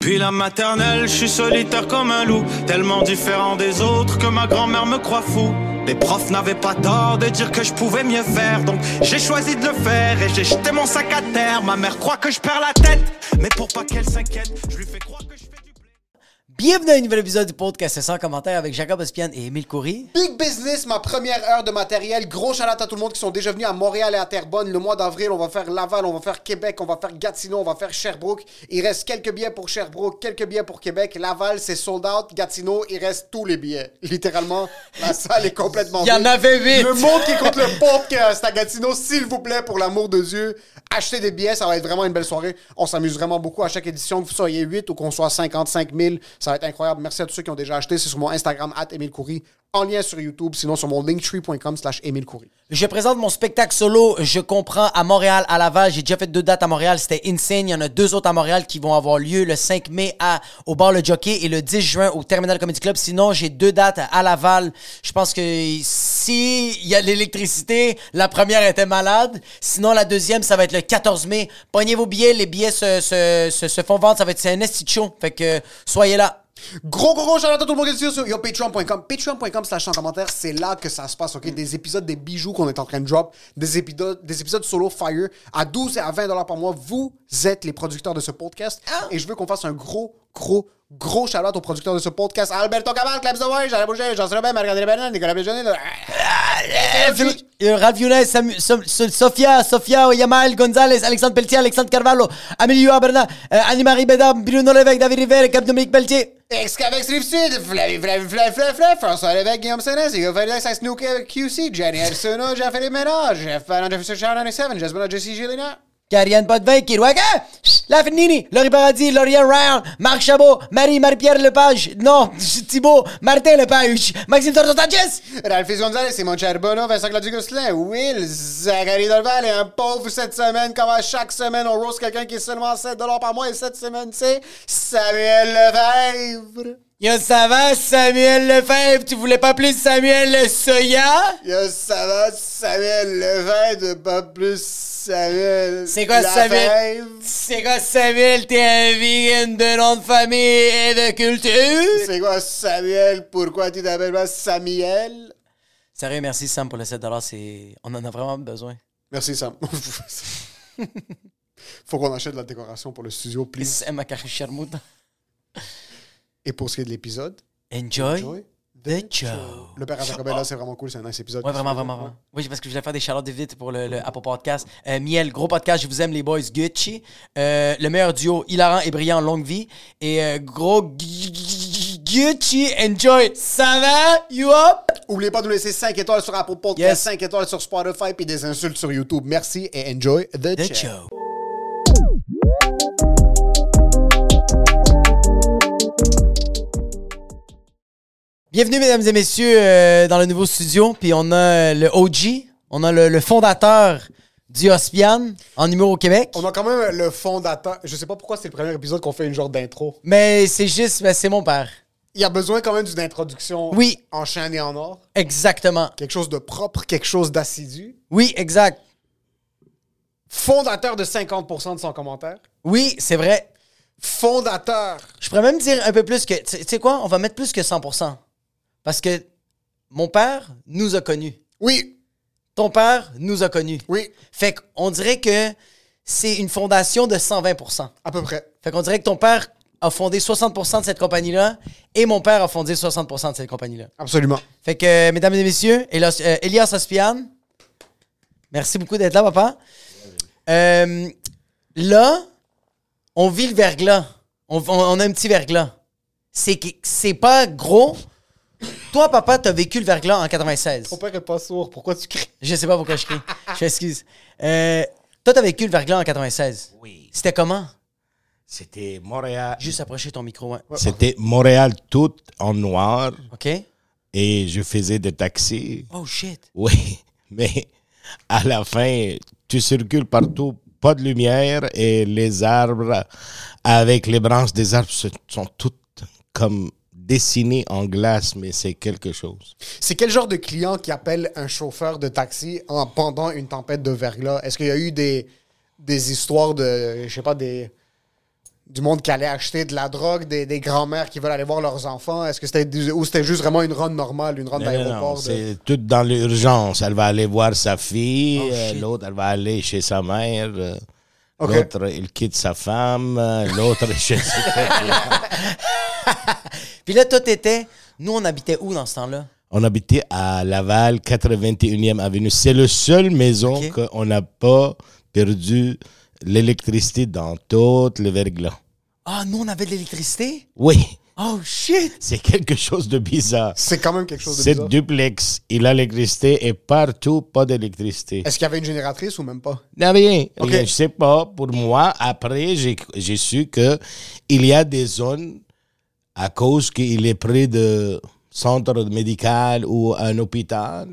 Depuis la maternelle, je suis solitaire comme un loup, tellement différent des autres que ma grand-mère me croit fou. Les profs n'avaient pas tort de dire que je pouvais mieux faire, donc j'ai choisi de le faire et j'ai jeté mon sac à terre. Ma mère croit que je perds la tête, mais pour pas qu'elle s'inquiète, je lui fais croire que je fais du blé. Bienvenue à un nouvel épisode du podcast sans commentaire avec Jacob Ospian et Émile Coury. Big business, ma première heure de matériel. Gros shout-out à tout le monde qui sont déjà venus à Montréal et à Terrebonne. Le mois d'avril, on va faire Laval, on va faire Québec, on va faire Gatineau, on va faire Sherbrooke. Il reste quelques billets pour Sherbrooke, quelques billets pour Québec. Laval, c'est sold out. Gatineau, il reste tous les billets. Littéralement, la salle est complètement vide. Il y en avait 8. Le monde qui compte le pauvre que c'est à Gatineau, s'il vous plaît, pour l'amour de Dieu, achetez des billets, ça va être vraiment une belle soirée. On s'amuse vraiment beaucoup à chaque édition, que vous soyez 8 ou qu'on soit 55 000. Ça va être incroyable. Merci à tous ceux qui ont déjà acheté. C'est sur mon Instagram, @EmileCoury, en lien sur YouTube, sinon sur mon linktree.com/EmileCoury. Je présente mon spectacle solo, je comprends, à Montréal, à Laval. J'ai déjà fait 2 dates à Montréal, c'était insane. Il y en a 2 autres à Montréal qui vont avoir lieu le 5 mai au bar Le Jockey et le 10 juin au Terminal Comedy Club. Sinon, j'ai 2 dates à Laval. Je pense que si il y a de l'électricité, la première était malade. Sinon, la deuxième, ça va être le 14 mai. Pognez vos billets, les billets se font vendre. C'est un esti show. Fait que soyez là. Gros shout-out à tout le monde qui est sur patreon.com. Patreon.com/en-commentaire, c'est là que ça se passe, ok? Des épisodes, des bijoux qu'on est en train de drop, des épisodes solo fire à 12 et à 20 $ par mois. Vous êtes les producteurs de ce podcast et je veux qu'on fasse un gros shout-out aux producteurs de ce podcast. Alberto Cabal, Claps de Way, Jean Boucher, Jean Robert, Marc-André Bernard, Nicolas Béjonnet, Ralph Younes, Sofia Yamal, Gonzalez, Alexandre Pelletier, Alexandre Carvalho, Amélie Bernard, Annie-Marie Bédard, Bruno Lévesque, David River, Cap Dominique Pelletier. Excavex Rive-Sud, Flavie, François Lévesque, Guillaume Sénès, Hugo Félix, Snook QC, Jenny Arsenault, Jean-Philippe Ménage, Jeff Bannon, Jefferson Sharon 97, Jasmine Jesse Gélina. Karianne Potvin, Kirouaga, La Fenini, Laurie Paradis, Lauriane Ryan, Marc Chabot, Marie-Pierre Lepage, non, Thibault, Martin Lepage, Maxime Torto-Sanchez, Ralphis Gonzalez, Simon Charbonneau, Vincent Claude-Gosselin, Will, Zachary Dolval et un pauvre cette semaine, comme à chaque semaine, on roast quelqu'un qui est seulement 7 $ par mois et cette semaine, c'est Samuel Lefebvre. Yo, ça va, Samuel Lefebvre? Tu voulais pas plus Samuel Le Soya? Yo, ça va, Samuel Lefebvre, pas plus Samuel. C'est quoi, Samuel? C'est quoi, Samuel? T'es un vegan de nom de famille et de culture? C'est quoi, Samuel? Pourquoi tu t'appelles pas Samuel? Sérieux, merci, Sam, pour le 7 $. On en a vraiment besoin. Merci, Sam. Faut qu'on achète de la décoration pour le studio, please. C'est ma carrière charmouta. Et pour ce qui est de l'épisode, Enjoy the show. Le père à Jacob est là, c'est vraiment cool, c'est un nice épisode. Ouais, vraiment. Oui, parce que je voulais faire des shout-outs vite pour le Apple Podcast. Miel, gros podcast, je vous aime les boys, Gucci. Le meilleur duo, hilarant et brillant, longue vie. Et gros Gucci, enjoy. Ça va? You up? Oubliez pas de nous laisser 5 étoiles sur Apple Podcast, 5 étoiles sur Spotify, puis des insultes sur YouTube. Merci et enjoy the show. Bienvenue, mesdames et messieurs, dans le nouveau studio. Puis on a le OG, on a le fondateur du Ospian en numéro au Québec. On a quand même le fondateur. Je sais pas pourquoi c'est le premier épisode qu'on fait une genre d'intro. Mais c'est juste, c'est mon père. Il y a besoin quand même d'une introduction en chaîne et en or. Exactement. Quelque chose de propre, quelque chose d'assidu. Oui, exact. Fondateur de 50% de son commentaire. Oui, c'est vrai. Fondateur. Je pourrais même dire un peu plus que... Tu sais quoi? On va mettre plus que 100%. Parce que mon père nous a connus. Oui. Ton père nous a connus. Oui. Fait qu'on dirait que c'est une fondation de 120%. À peu près. Fait qu'on dirait que ton père a fondé 60% de cette compagnie-là et mon père a fondé 60% de cette compagnie-là. Absolument. Fait que, mesdames et messieurs, Elias Ospian, merci beaucoup d'être là, papa. Là, on vit le verglas. On a un petit verglas. C'est pas gros. Toi, papa, t'as vécu le verglas en 96. Ton père est pas sourd. Pourquoi tu cries? Je sais pas pourquoi je crie. Je m'excuse. Toi, t'as vécu le verglas en 96. Oui. C'était comment? C'était Montréal. Juste approcher ton micro, ouais. C'était Montréal tout en noir. OK? Et je faisais des taxis. Oh, shit. Oui, mais à la fin, tu circules partout, pas de lumière et les arbres, avec les branches des arbres, sont toutes comme dessinées en glace, mais c'est quelque chose. C'est quel genre de client qui appelle un chauffeur de taxi pendant une tempête de verglas? Est-ce qu'il y a eu des histoires de, je sais pas, des Du monde qui allait acheter de la drogue, des grands-mères qui veulent aller voir leurs enfants? Est-ce que c'était juste vraiment une run normale, une run Non, d'aéroport? c'est tout dans l'urgence. Elle va aller voir sa fille, Oh, shit. l'autre, elle va aller chez sa mère, Ok. l'autre, il quitte sa femme, l'autre est chez Puis là, toi, t'étais... Nous, on habitait où dans ce temps-là? On habitait à Laval, 81e avenue. C'est la seule maison Ok. qu'on n'a pas perdu l'électricité dans tout le verglas. Ah, nous, on avait de l'électricité? Oui, Oh, shit! c'est quelque chose de bizarre. C'est quand même quelque chose de C'est bizarre. duplex. Il a l'électricité et partout, pas d'électricité. Est-ce qu'il y avait une génératrice ou même pas? Non, rien. Ok. Rien. Je sais pas. Pour moi, après, j'ai su que il y a des zones à cause qu'il est près de centre médical ou un hôpital.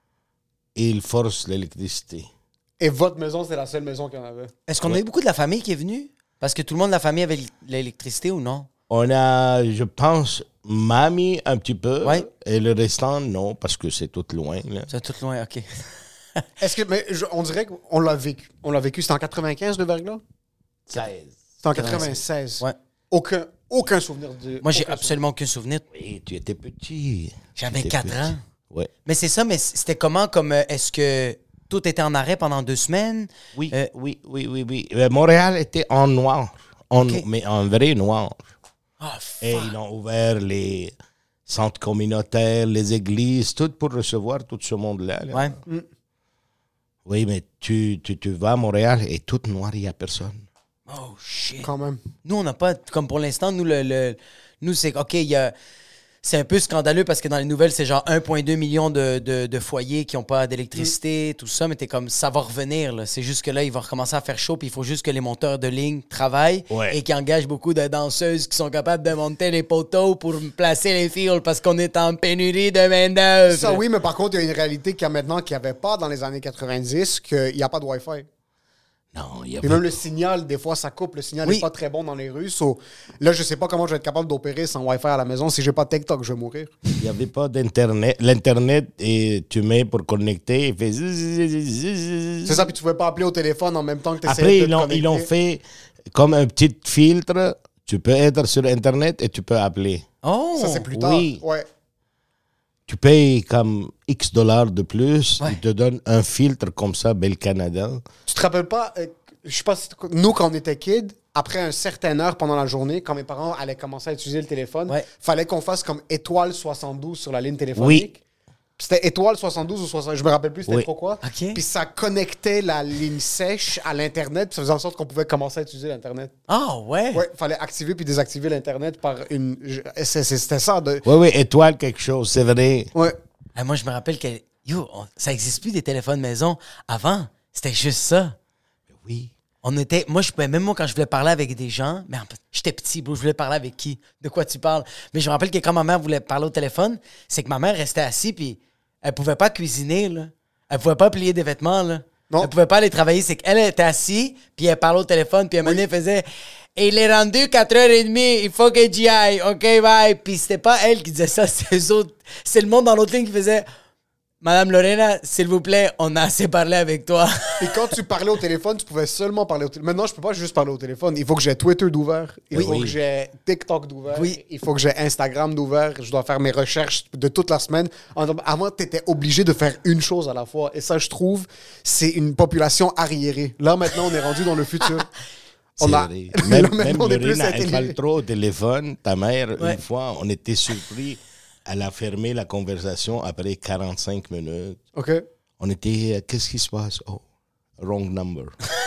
Il force l'électricité. Et votre maison, c'était la seule maison qu'il y en avait? Est-ce qu'on a eu beaucoup de la famille qui est venue? Parce que tout le monde de la famille avait l'électricité ou non? On a, je pense, mamie un petit peu. Ouais. Et le restant, non, parce que c'est tout loin. Là. C'est tout loin, OK. Est-ce que, mais on dirait qu'on l'a vécu. On l'a vécu. C'était en 95, le verglas? 16. C'était en 96. Ouais. Aucun souvenir de. Moi, j'ai aucun absolument aucun souvenir. Oui, tu étais petit. J'avais Tu étais 4 petit. ans. Ouais. Mais c'est ça, mais c'était comment? Comme, est-ce que tout était en arrêt pendant 2 semaines? Oui, Euh, oui. Montréal était en noir, Ok. mais en vrai noir. Ah, Et fuck. ils ont ouvert les centres communautaires, les églises, tout pour recevoir tout ce monde-là. là. Ouais. Oui, mais tu vas à Montréal et tout noir, il n'y a personne. Oh, shit. Quand même. Nous, on n'a pas, comme pour l'instant, nous, c'est, OK, c'est un peu scandaleux parce que dans les nouvelles, c'est genre 1,2 million de foyers qui n'ont pas d'électricité, tout ça, mais t'es comme, ça va revenir, là. C'est juste que là, il va recommencer à faire chaud, puis il faut juste que les monteurs de ligne travaillent Ouais. et qu'ils engagent beaucoup de danseuses qui sont capables de monter les poteaux pour placer les fils parce qu'on est en pénurie de main-d'œuvre. Ça, oui, mais par contre, il y a une réalité qu'il y a maintenant qu'il n'y avait pas dans les années 90, qu'il n'y a pas de Wi-Fi. Non, il y Et avait même le signal, des fois, ça coupe. Le signal n'est Oui. pas très bon dans les rues. So, là, je sais pas comment je vais être capable d'opérer sans Wi-Fi à la maison. Si j'ai pas de TikTok, je vais mourir. il y avait pas d'Internet. L'Internet, et tu mets pour connecter, il fait... zzzz. C'est ça, puis tu pouvais pas appeler au téléphone en même temps que tu essayais Après, de te ils l'ont connecter. fait comme un petit filtre. Tu peux être sur Internet et tu peux appeler. Oh! Ça, c'est plus tard. Oui. Ouais. Tu payes comme X dollars de plus. Ouais. Ils te donnent un filtre comme ça, Bel Canada. Tu te rappelles pas, je sais pas si nous, quand on était kids, après une certaine heure pendant la journée, quand mes parents allaient commencer à utiliser le téléphone, Ouais. fallait qu'on fasse comme étoile 72 sur la ligne téléphonique. Puis c'était étoile 72 ou 60, je me rappelle plus c'était Oui. trop quoi. OK. Puis ça connectait la ligne sèche à l'Internet, puis ça faisait en sorte qu'on pouvait commencer à utiliser l'Internet. Ah, ouais? Ouais, fallait activer puis désactiver l'Internet par une... C'était ça. Oui, oui, étoile quelque chose, c'est vrai. Ouais. Ah, moi, je me rappelle que, ça n'existe plus des téléphones maison. Avant, c'était juste ça. Oui. Moi, quand je voulais parler avec des gens, mais j'étais petit, bro, je voulais parler avec qui? De quoi tu parles? Mais je me rappelle que quand ma mère voulait parler au téléphone, c'est que ma mère restait assise, puis elle pouvait pas cuisiner, là. Elle pouvait pas plier des vêtements, là. Non. Elle pouvait pas aller travailler. C'est qu'elle était assise, puis elle parlait au téléphone, puis à un moment donné, elle faisait « Il est rendu 4h30, il faut que j'y aille, OK, bye. » Puis c'était pas elle qui disait ça, c'est eux autres. C'est le monde dans l'autre ligne qui faisait « Madame Lorena, s'il vous plaît, on a assez parlé avec toi. » Et quand tu parlais au téléphone, tu pouvais seulement parler au téléphone. Maintenant, je peux pas juste parler au téléphone. Il faut que j'ai Twitter d'ouvert. Il faut que j'ai TikTok d'ouvert. Oui. Il faut que j'ai Instagram d'ouvert. Je dois faire mes recherches de toute la semaine. Avant, tu étais obligé de faire une chose à la fois. Et ça, je trouve, c'est une population arriérée. Là, maintenant, on est rendu dans le futur. C'est Là, vrai. Même maintenant, on est plus Lorena, elle intelligent. parle trop au téléphone. Ta mère, Ouais. une fois, on était surpris. Elle a fermé la conversation après 45 minutes. OK? On était, qu'est-ce qui se passe? Oh, wrong number.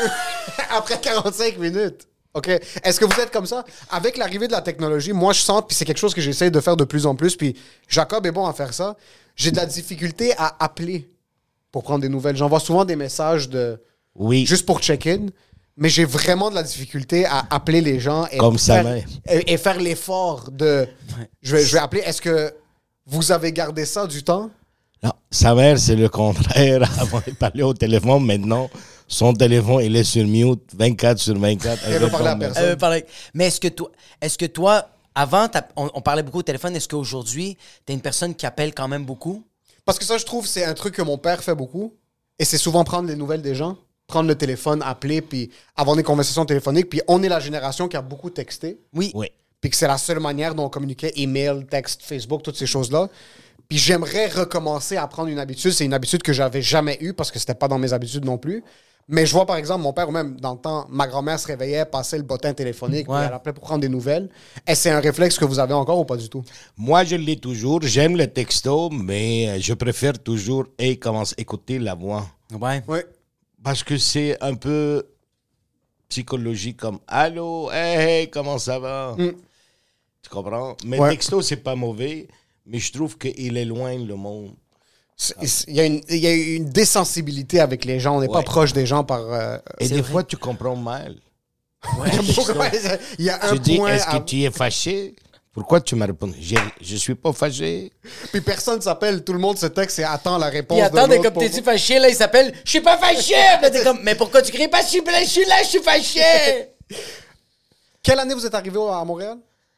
Après 45 minutes. OK. Est-ce que vous êtes comme ça? Avec l'arrivée de la technologie, moi, je sens, puis c'est quelque chose que j'essaie de faire de plus en plus, puis Jacob est bon à faire ça, j'ai de la difficulté à appeler pour prendre des nouvelles. J'envoie souvent des messages Oui. juste pour check-in, mais j'ai vraiment de la difficulté à appeler les gens et, Comme sa faire, mère. et faire l'effort de... Je vais appeler. Est-ce que vous avez gardé ça du temps? Non, sa mère, c'est le contraire. Avant de parler au téléphone, maintenant, son téléphone, il est sur mute 24 sur 24. Elle veut parler à répond même. personne. Mais est-ce que toi, avant, on parlait beaucoup au téléphone, est-ce qu'aujourd'hui, t'es une personne qui appelle quand même beaucoup? Parce que ça, je trouve, c'est un truc que mon père fait beaucoup. Et c'est souvent prendre les nouvelles des gens. prendre le téléphone, appeler, puis avoir des conversations téléphoniques. Puis on est la génération qui a beaucoup texté. Oui. Oui. Puis que c'est la seule manière dont on communiquait, email, texte, Facebook, toutes ces choses-là. Puis j'aimerais recommencer à prendre une habitude. C'est une habitude que j'avais jamais eue parce que c'était pas dans mes habitudes non plus. Mais je vois, par exemple, mon père, ou même dans le temps, ma grand-mère se réveillait, passait le bottin téléphonique, puis elle appelait pour prendre des nouvelles. Est-ce que c'est un réflexe que vous avez encore ou pas du tout? Moi, je l'ai toujours. J'aime le texto, mais je préfère toujours écouter la voix. Ouais. Oui. Parce que c'est un peu psychologique comme « Allô, hey, comment ça va? Tu comprends? Mais le texto, c'est pas mauvais, mais je trouve qu'il éloigne le monde. Il y a une désensibilité avec les gens. On n'est pas proche des gens par... Et des fois, tu comprends mal. Il y a un Tu dis, point... est-ce que tu es fâché? Pourquoi tu m'as répondu? Je suis pas fâché. Puis personne ne s'appelle. Tout le monde se texte et attend la réponse Il de attend, l'autre comme pour- t'es-tu fâché, là, il s'appelle « Je suis pas fâché! » Puis là, t'es comme « Mais pourquoi tu cries pas? Je suis là, je suis fâché! » Quelle année vous êtes arrivé à Montréal?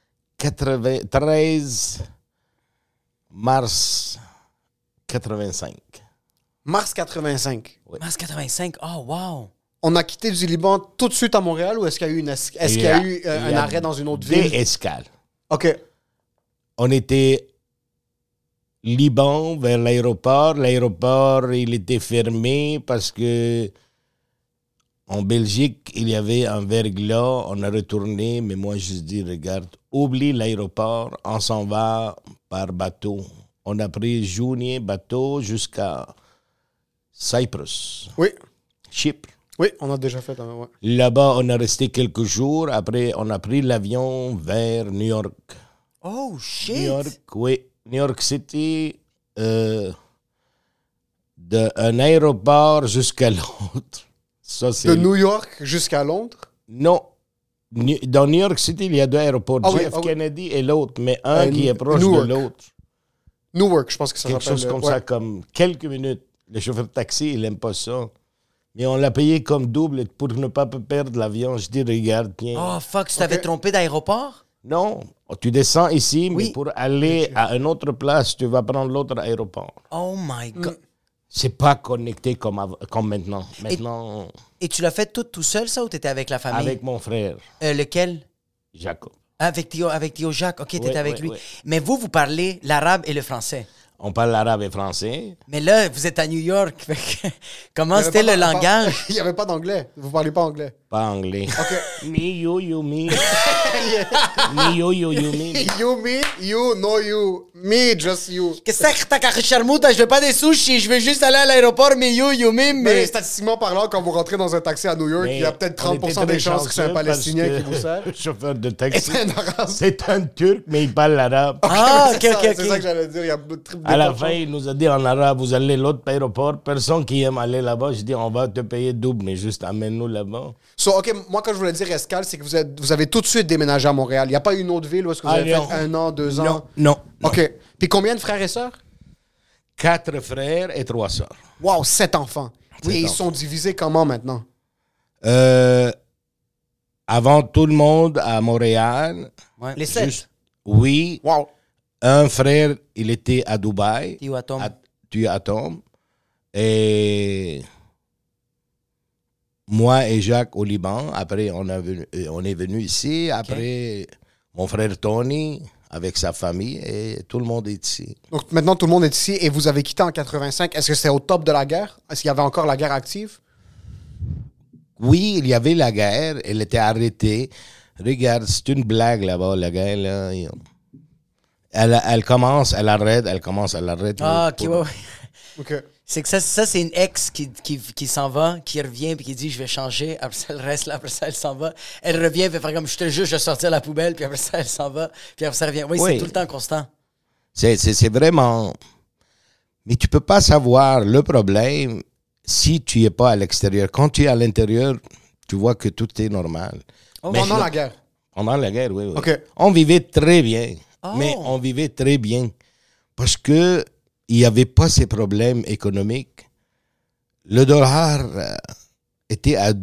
13 mars 85. Mars 85. Mars 85, oh wow! On a quitté du Liban tout de suite à Montréal ou est-ce qu'il y a eu, est-ce qu'il y a eu un arrêt dans une autre ville? Des escales. OK. On était Liban vers l'aéroport. L'aéroport, il était fermé parce que en Belgique, il y avait un verglas. On a retourné, mais moi, je dis, regarde, oublie l'aéroport. On s'en va par bateau. On a pris Jounier bateau jusqu'à Cyprus, Oui. Chypre. Oui, on a déjà fait. Ouais. Là-bas, on a resté quelques jours. Après, on a pris l'avion vers New York. Oh shit! New York, oui. New York City, d'un aéroport jusqu'à l'autre. Ça, c'est... De New York jusqu'à Londres? Non. Dans New York City, il y a deux aéroports, Ah oui, JF ah oui. Kennedy et l'autre, mais un qui est proche Newark. de l'autre. Newark, je pense que ça Quelque s'appelle. chose comme ouais. ça, comme quelques minutes. Le chauffeur de taxi, il n'aime pas ça. Mais on l'a payé comme double pour ne pas perdre l'avion. Je dis, regarde, tiens. Oh fuck, tu t'avais Ok. trompé d'aéroport? Non, tu descends ici, mais Oui. pour aller à une autre place, tu vas prendre l'autre aéroport. Oh my god! C'est pas connecté comme maintenant. Maintenant, Et tu l'as fait tout seul, ça, ou t'étais avec la famille? avec mon frère, Lequel? Jacob. Avec Théo Jacques. OK, t'étais Ouais, avec ouais, lui. ouais. Mais vous parlez l'arabe et le français. On parle arabe et français. Mais là, vous êtes à New York. Fait que comment Il y avait c'était pas le d'an- langage? Il n'y avait pas d'anglais. Vous parlez pas anglais. Pas anglais. OK. Me, you, me. Me, you, me. You, me, you, no you. Me, just you. Qu'est-ce que t'as qu'à charmouta? Je veux pas des sushis, je veux juste aller à l'aéroport, mais you, me, Mais mais... statistiquement parlant, quand vous rentrez dans un taxi à New York, il y a peut-être 30% des chances que c'est un Palestinien qui vous sert. Le chauffeur de taxi, C'est un arabe. c'est un Turc, mais il parle l'arabe. Ah, C'est ok, ça, ok, C'est ça ok. que j'allais dire. Il y a de À la de fin, chances. il nous a dit en arabe, vous allez à l'autre aéroport. Personne qui aime aller là-bas, je dis, on va te payer double, mais juste amène-nous là-bas. So, OK, moi, quand je voulais dire escale, c'est que vous avez tout de suite déménagé à Montréal. Il n'y a pas une autre ville où est-ce que vous avez non. fait 1 an, 2 ans? Non, non. OK. Puis combien de frères et sœurs? 4 frères et 3 sœurs. Wow, 7 enfants. Et ils enfants. sont divisés comment maintenant? Avant tout le monde à Montréal. Ouais. Les 7. juste- oui. Wow. Un frère, il était à Dubaï. Théo Atom. Tu Atom. Et moi et Jacques au Liban. Après, on est venu ici. Après, mon frère Tony avec sa famille et tout le monde est ici. Donc maintenant, tout le monde est ici et vous avez quitté en 85. Est-ce que c'est au top de la guerre? Est-ce qu'il y avait encore la guerre active? Oui, il y avait la guerre. Elle était arrêtée. Regarde, c'est une blague là-bas, la guerre. Là. Elle commence, elle arrête, elle commence, elle arrête. Ah, ok, ouais, ouais. OK. C'est que ça c'est une ex qui s'en va, qui revient puis qui dit je vais changer. Après ça, elle reste là. Après ça, elle s'en va. Elle revient, elle fait faire comme je te jure, je vais sortir la poubelle. Puis après ça, elle s'en va. Puis après ça, elle revient. Oui, c'est Oui. tout le temps constant. C'est vraiment... Mais tu peux pas savoir le problème si tu n'es pas à l'extérieur. Quand tu es à l'intérieur, tu vois que tout est normal. Mais Pendant la guerre. Pendant la guerre, oui. OK. On vivait très bien. Oh. Mais on vivait très bien. Parce que il n'y avait pas ces problèmes économiques. Le dollar était à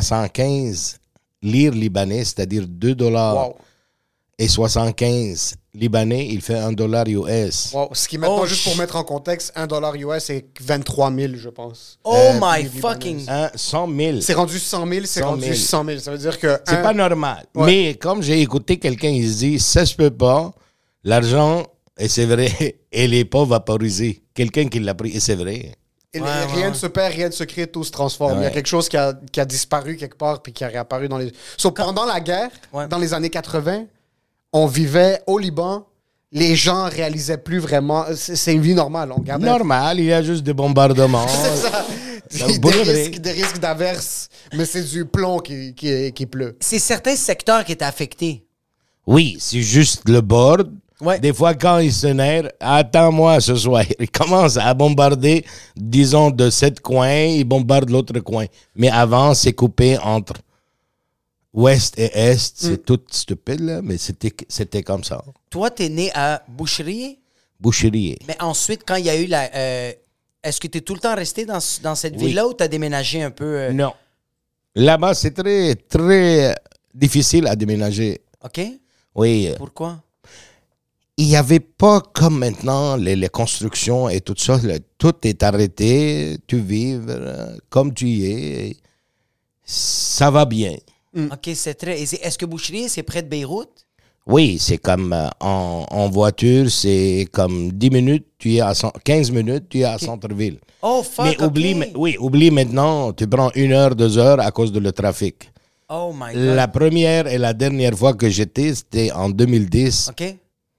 2,75 lire libanais, c'est-à-dire 2 dollars Wow. et 75 libanais, il fait $1 US. Wow. Ce qui maintenant, Oh, juste pour mettre en contexte, $1 US, c'est 23 000, je pense. Oh my livres fucking... 100 000. C'est rendu 100 000, c'est 100 000. rendu 100 000. Ça veut dire que... C'est pas normal. Ouais. Mais comme j'ai écouté quelqu'un, il se dit, ça se peut pas, l'argent, et c'est vrai, elle est pas vaporisée. Quelqu'un qui l'a pris, et c'est vrai. Et Ouais, rien ouais. ne se perd, rien ne se crée, tout se transforme. Il y a Ouais. quelque chose qui a disparu quelque part puis qui a réapparu dans les... So, pendant la guerre, Ouais. dans les années 80, on vivait au Liban. Les gens réalisaient plus vraiment... C'est une vie normale. On gardait... Normal, il y a juste des bombardements. C'est ça. Donc, pour le vrai. Des risques d'averse, mais c'est du plomb qui pleut. C'est certains secteurs qui étaient affectés. Oui, c'est juste le board. Ouais. Des fois, quand il s'énerve, attends-moi ce soir. Il commence à bombarder, disons, de 7 coins, il bombarde l'autre coin. Mais avant, c'est coupé entre ouest et est. C'est tout stupide, là, mais c'était comme ça. Toi, t'es né à Boucherie, Boucherie. mais ensuite, quand il y a eu la... est-ce que t'es tout le temps resté dans cette Oui. ville-là ou t'as déménagé un peu? Non. Là-bas, c'est très, très difficile à déménager. OK? Oui. Pourquoi? Il n'y avait pas comme maintenant les constructions et tout ça. Tout est arrêté. Tu vis comme tu y es. Ça va bien. OK, c'est très... Est-ce que Boucherie, c'est près de Beyrouth? Oui, c'est comme en voiture, c'est comme 10 minutes, tu es à 15 minutes, tu es à centre-ville. Oh, fuck, Mais OK. oublie maintenant, tu prends 1 heure, 2 heures à cause de le trafic. Oh my God. La première et la dernière fois que j'étais, c'était en 2010. OK?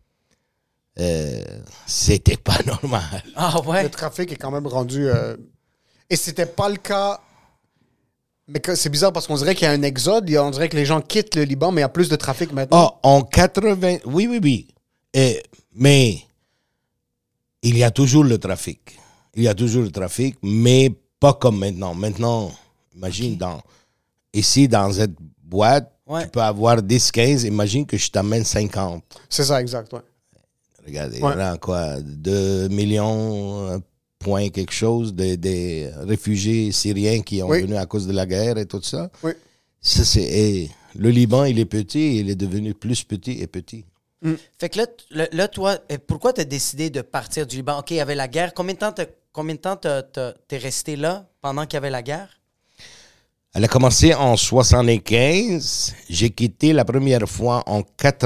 C'était pas normal. Ah ouais? Le trafic est quand même rendu... Et c'était pas le cas... Mais c'est bizarre parce qu'on dirait qu'il y a un exode. On dirait que les gens quittent le Liban, mais il y a plus de trafic maintenant. Oh, en 80... Oui. Mais il y a toujours le trafic. Il y a toujours le trafic, mais pas comme maintenant. Maintenant, imagine, ici, dans cette boîte, Ouais. tu peux avoir 10, 15. Imagine que je t'amène 50. C'est ça, exact, ouais. Regarde, il y Ouais. en a quoi? 2 millions, point quelque chose, des réfugiés syriens qui ont Oui. venu à cause de la guerre et tout ça. Oui. Ça, et le Liban, il est petit, il est devenu plus petit et petit. Fait que là, toi, pourquoi t'as décidé de partir du Liban? OK, il y avait la guerre. Combien de temps t'es resté là pendant qu'il y avait la guerre? Elle a commencé en 75. J'ai quitté la première fois en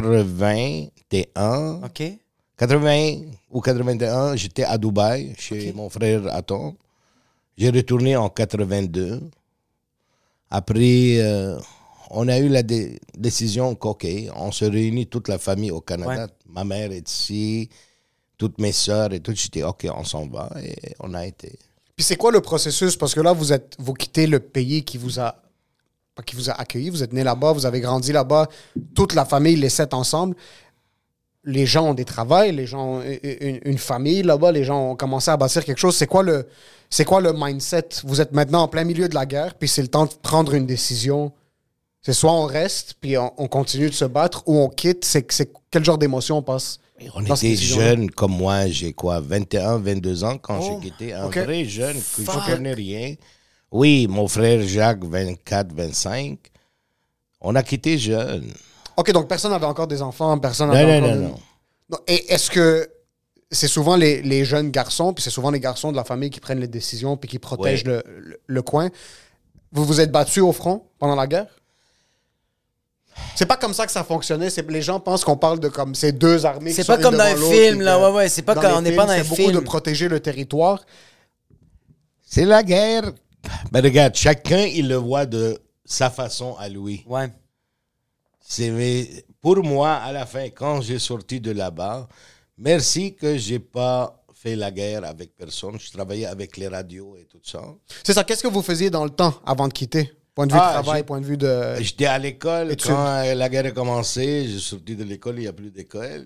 81. OK? 80 ou 81, j'étais à Dubaï, chez mon frère Aton. J'ai retourné en 82. Après, on a eu la décision qu'OK, on se réunit toute la famille au Canada. Ouais. Ma mère est ici, toutes mes sœurs et tout. J'étais OK, on s'en va et on a été. Puis c'est quoi le processus? Parce que là, vous quittez le pays qui vous a accueilli. Vous êtes né là-bas, vous avez grandi là-bas. Toute la famille, les 7 ensemble. Les gens ont des travails, les gens ont une famille là-bas, les gens ont commencé à bâtir quelque chose. C'est quoi le mindset? Vous êtes maintenant en plein milieu de la guerre, puis c'est le temps de prendre une décision. C'est soit on reste, puis on continue de se battre, ou on quitte. C'est quel genre d'émotion on passe? On dans cette était décision-là? jeunes comme moi, j'ai quoi, 21, 22 ans quand Oh, j'ai quitté. Un ok. vrai jeune que je Fuck. ne connais rien. Oui, mon frère Jacques, 24, 25. On a quitté jeune. OK, donc personne n'avait encore des enfants, personne n'avait encore... Non. Non, et est-ce que c'est souvent les jeunes garçons, puis c'est souvent les garçons de la famille qui prennent les décisions puis qui protègent Ouais. le coin? Vous vous êtes battu au front pendant la guerre? C'est pas comme ça que ça fonctionnait. Les gens pensent qu'on parle de comme ces deux armées qui C'est sont pas comme une dans devant un l'autre, film, puis là. que- Ouais. C'est pas dans comme les on n'est films, pas dans un c'est beaucoup de film. protéger le territoire. C'est la guerre. Mais regarde, chacun, il le voit de sa façon à lui. Ouais. Mais pour moi, à la fin, quand j'ai sorti de là-bas, merci que j'ai pas fait la guerre avec personne. Je travaillais avec les radios et tout ça. C'est ça. Qu'est-ce que vous faisiez dans le temps avant de quitter? Point de vue de travail, j'ai- point de vue de... J'étais à l'école. Études. Quand la guerre a commencé, j'ai sorti de l'école, il n'y a plus d'école.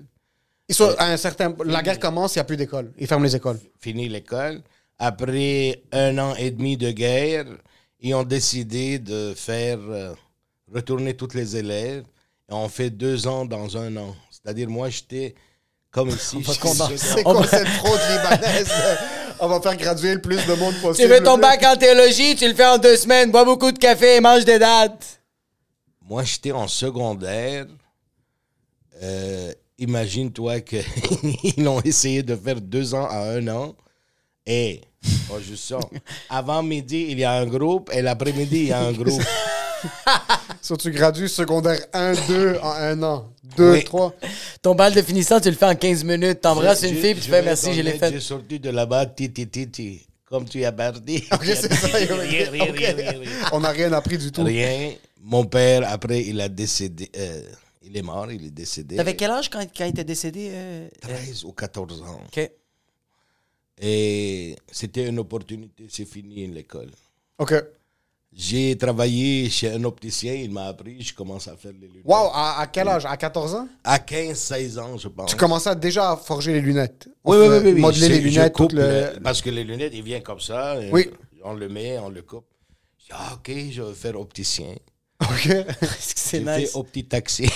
La guerre commence, il n'y a plus d'école. Ils ferment les écoles. Fini l'école. Après 1 an et demi de guerre, ils ont décidé de faire retourner tous les élèves. Et on fait 2 ans dans 1 an. C'est-à-dire, moi, j'étais comme ici. C'est quoi cette fraude libanaise? On va faire graduer le plus de monde possible. Tu veux ton bac en théologie, tu le fais en 2 semaines. Bois beaucoup de café et mange des dates. Moi, j'étais en secondaire. imagine-toi qu'ils ont essayé de faire 2 ans à 1 an. Et, je sens, avant midi, il y a un groupe, et l'après-midi, il y a un groupe. So, tu gradues secondaire 1, 2 en 1 an. 2, Oui. 3. Ton bal de finissant, tu le fais en 15 minutes. T'embrasses une fille, puis tu fais merci, je l'ai J'ai fait. sorti de là-bas, titi, comme tu as parti. Ok, c'est ça. Rien. On n'a rien appris du tout. Rien. Mon père, après, il a décédé. Il est mort, il est décédé. T'avais quel âge quand il était décédé? 13 ou 14 ans. OK. Et c'était une opportunité, c'est fini l'école. OK. J'ai travaillé chez un opticien, il m'a appris, je commence à faire les lunettes. Wow, à quel âge? À 14 ans? À 15-16 ans, je pense. Tu commençais déjà à forger les lunettes. Oui. Modeler les Je lunettes, coupe tout le... parce que les lunettes, ils viennent comme ça. Oui. On le met, on le coupe. Je dis, OK, je vais faire opticien. OK. Est-ce que c'est J'ai fait nice? au petit taxi.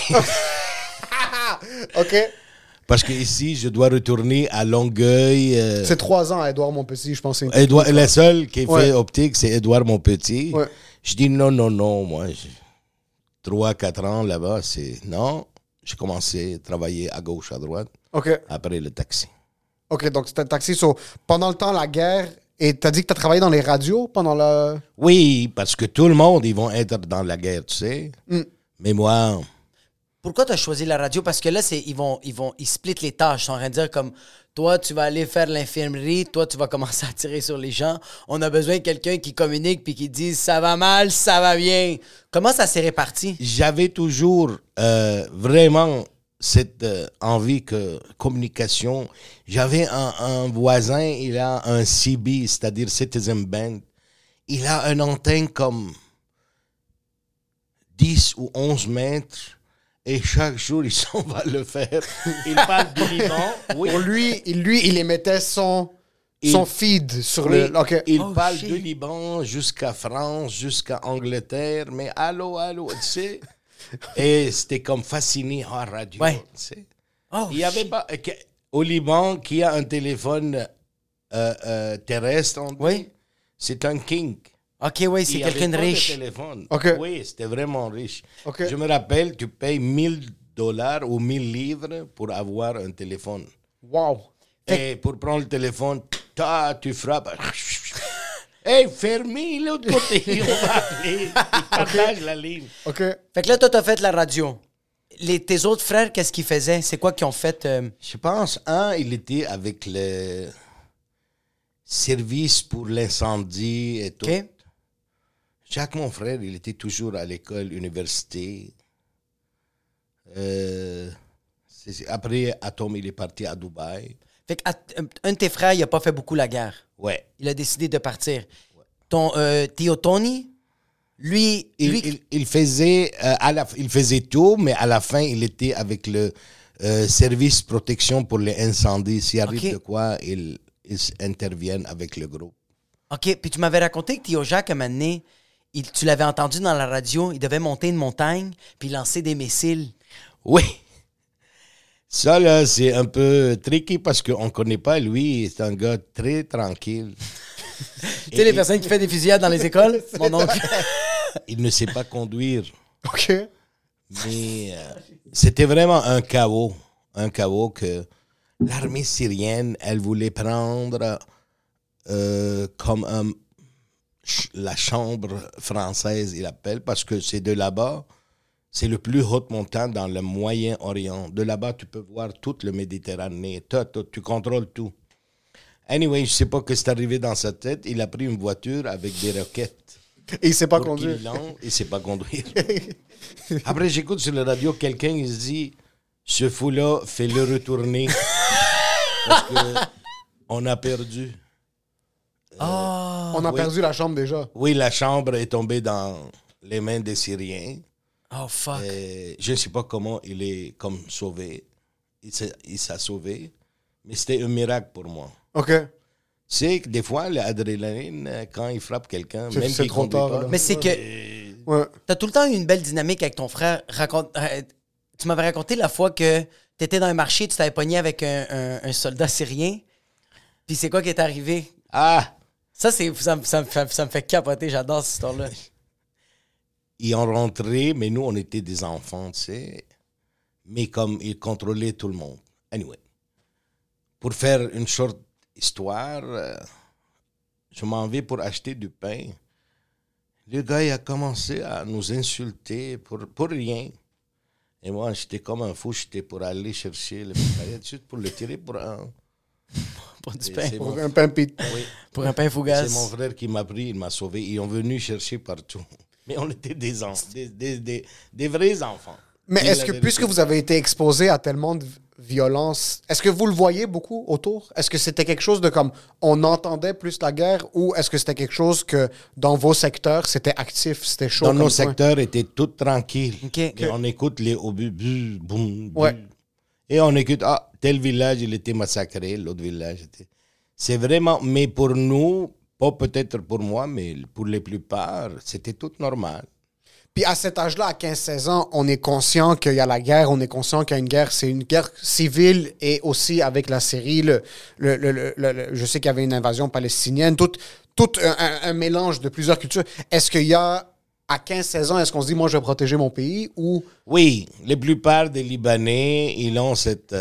OK. Parce que ici, je dois retourner à Longueuil. C'est 3 ans à Édouard Montpetit, je pense. C'est une Édouard, technique, le seul qui Ouais. fait optique, c'est Édouard Montpetit. Ouais. Je dis non, moi, 3-4 ans là-bas, c'est non. J'ai commencé à travailler à gauche, à droite, OK. après le taxi. OK, donc c'était un taxi. So, pendant le temps, la guerre, et t'as dit que t'as travaillé dans les radios pendant la... Oui, parce que tout le monde, ils vont être dans la guerre, tu sais. Mais moi, Pourquoi tu as choisi la radio? Parce que là, ils splitent les tâches. Ils sont en train de dire comme, toi, tu vas aller faire l'infirmerie, toi, tu vas commencer à tirer sur les gens. On a besoin de quelqu'un qui communique puis qui dise, ça va mal, ça va bien. Comment ça s'est réparti? j'avais toujours vraiment cette envie que communication. J'avais un voisin, il a un CB, c'est-à-dire Citizen Band. Il a une antenne comme 10 ou 11 mètres. Et chaque jour, il s'en va le faire. Il parle du Liban. Oui. Pour lui, il émettait son feed sur Oui, le... OK. il Oh, parle shit. du Liban jusqu'à France, jusqu'à Angleterre, mais allô, tu sais. Et c'était comme fasciné en radio, Ouais. tu sais. Oh, Il y avait pas... Au Liban, qui a un téléphone terrestre, on dit, Oui. c'est un king. OK, oui, c'est Il y avait quelqu'un de pas riche. téléphone. OK. Oui, c'était vraiment riche. OK. Je me rappelle, tu payes $1,000 ou 1,000 livres pour avoir un téléphone. Wow. Et pour prendre le téléphone, tu frappes. Hey, fermez l'autre côté, on va appeler. Il partage la ligne. OK. Fait que là, toi, t'as fait la radio. Tes autres frères, qu'est-ce qu'ils faisaient? C'est quoi qu'ils ont fait? Je pense, il était avec le service pour l'incendie et tout. OK? Jacques, mon frère, il était toujours à l'école, université. Après, Atom, il est parti à Dubaï. Fait que un de tes frères, il a pas fait beaucoup la guerre. Ouais. Il a décidé de partir. Ton Tio Tony, lui... Il faisait, il faisait tout, mais à la fin, il était avec le service protection pour les incendies. S'il arrive Ok. de quoi, ils interviennent avec le groupe. OK, puis tu m'avais raconté que Tio Jacques, un moment donné, tu l'avais entendu dans la radio, il devait monter une montagne puis lancer des missiles. Oui. Ça, là, c'est un peu tricky parce qu'on ne connaît pas lui. C'est un gars très tranquille. Tu sais, les personnes qui font des fusillades dans les écoles? Mon oncle. Il ne sait pas conduire. OK. Mais c'était vraiment un chaos. Un chaos que l'armée syrienne, elle voulait prendre comme la chambre française, il appelle, parce que c'est de là-bas. C'est le plus haute montagne dans le Moyen-Orient. De là-bas, tu peux voir toute le Méditerranée. Tu contrôles tout. Anyway, je ne sais pas ce qui est arrivé dans sa tête. Il a pris une voiture avec des roquettes. Et il sait pas Pour conduire. qu'il lance, il ne sait pas conduire. Après, j'écoute sur la radio, quelqu'un il se dit, ce fou-là, fais-le retourner. Parce qu'on a perdu. On a perdu la chambre déjà. Oui, la chambre est tombée dans les mains des Syriens. Oh, fuck. Je ne sais pas comment il est comme sauvé. Il s'est sauvé. Mais c'était un miracle pour moi. OK. C'est que des fois, l'adrénaline, quand il frappe quelqu'un, C'est- même c'est s'il trop conduit tard, pas, là. Mais c'est que Ouais. t'as tout le temps eu une belle dynamique avec ton frère. Tu m'avais raconté la fois que t'étais dans un marché, tu t'avais pogné avec un soldat syrien. Puis c'est quoi qui est arrivé? Ah! Ça me fait capoter. J'adore cette histoire-là. Ils ont rentré, mais nous, on était des enfants, tu sais. mais comme il contrôlait tout le monde. Anyway, pour faire une short histoire, je m'en vais pour acheter du pain. Le gars, il a commencé à nous insulter pour rien. Et moi, j'étais comme un fou, j'étais pour aller chercher le pain, juste pour le tirer pour un... Pour du Et pain. c'est Pour mon- un pain pit. Oui. Pour un pain fougasse. C'est mon frère qui m'a pris, il m'a sauvé. Ils ont venu chercher partout. Mais on était des vrais enfants. Mais C'est est-ce la que, vérité. puisque vous avez été exposé à tellement de violence, est-ce que vous le voyez beaucoup autour? Est-ce que c'était quelque chose de comme on entendait plus la guerre ou est-ce que c'était quelque chose que dans vos secteurs c'était actif, c'était chaud? Dans comme nos ça? secteurs étaient tout tranquilles. Ok. Et on écoute les obus, boum, boum. Ouais. Et on écoute, tel village, il était massacré, l'autre village était... C'est vraiment, mais pour nous, pas peut-être pour moi, mais pour les plupart, c'était tout normal. Puis à cet âge-là, à 15-16 ans, on est conscient qu'il y a la guerre, on est conscient qu'il y a une guerre, c'est une guerre civile et aussi avec la Syrie, je sais qu'il y avait une invasion palestinienne, tout un mélange de plusieurs cultures. Est-ce qu'il y a, à 15-16 ans, est-ce qu'on se dit, moi, je vais protéger mon pays ou... Oui, la plupart des Libanais, ils ont cette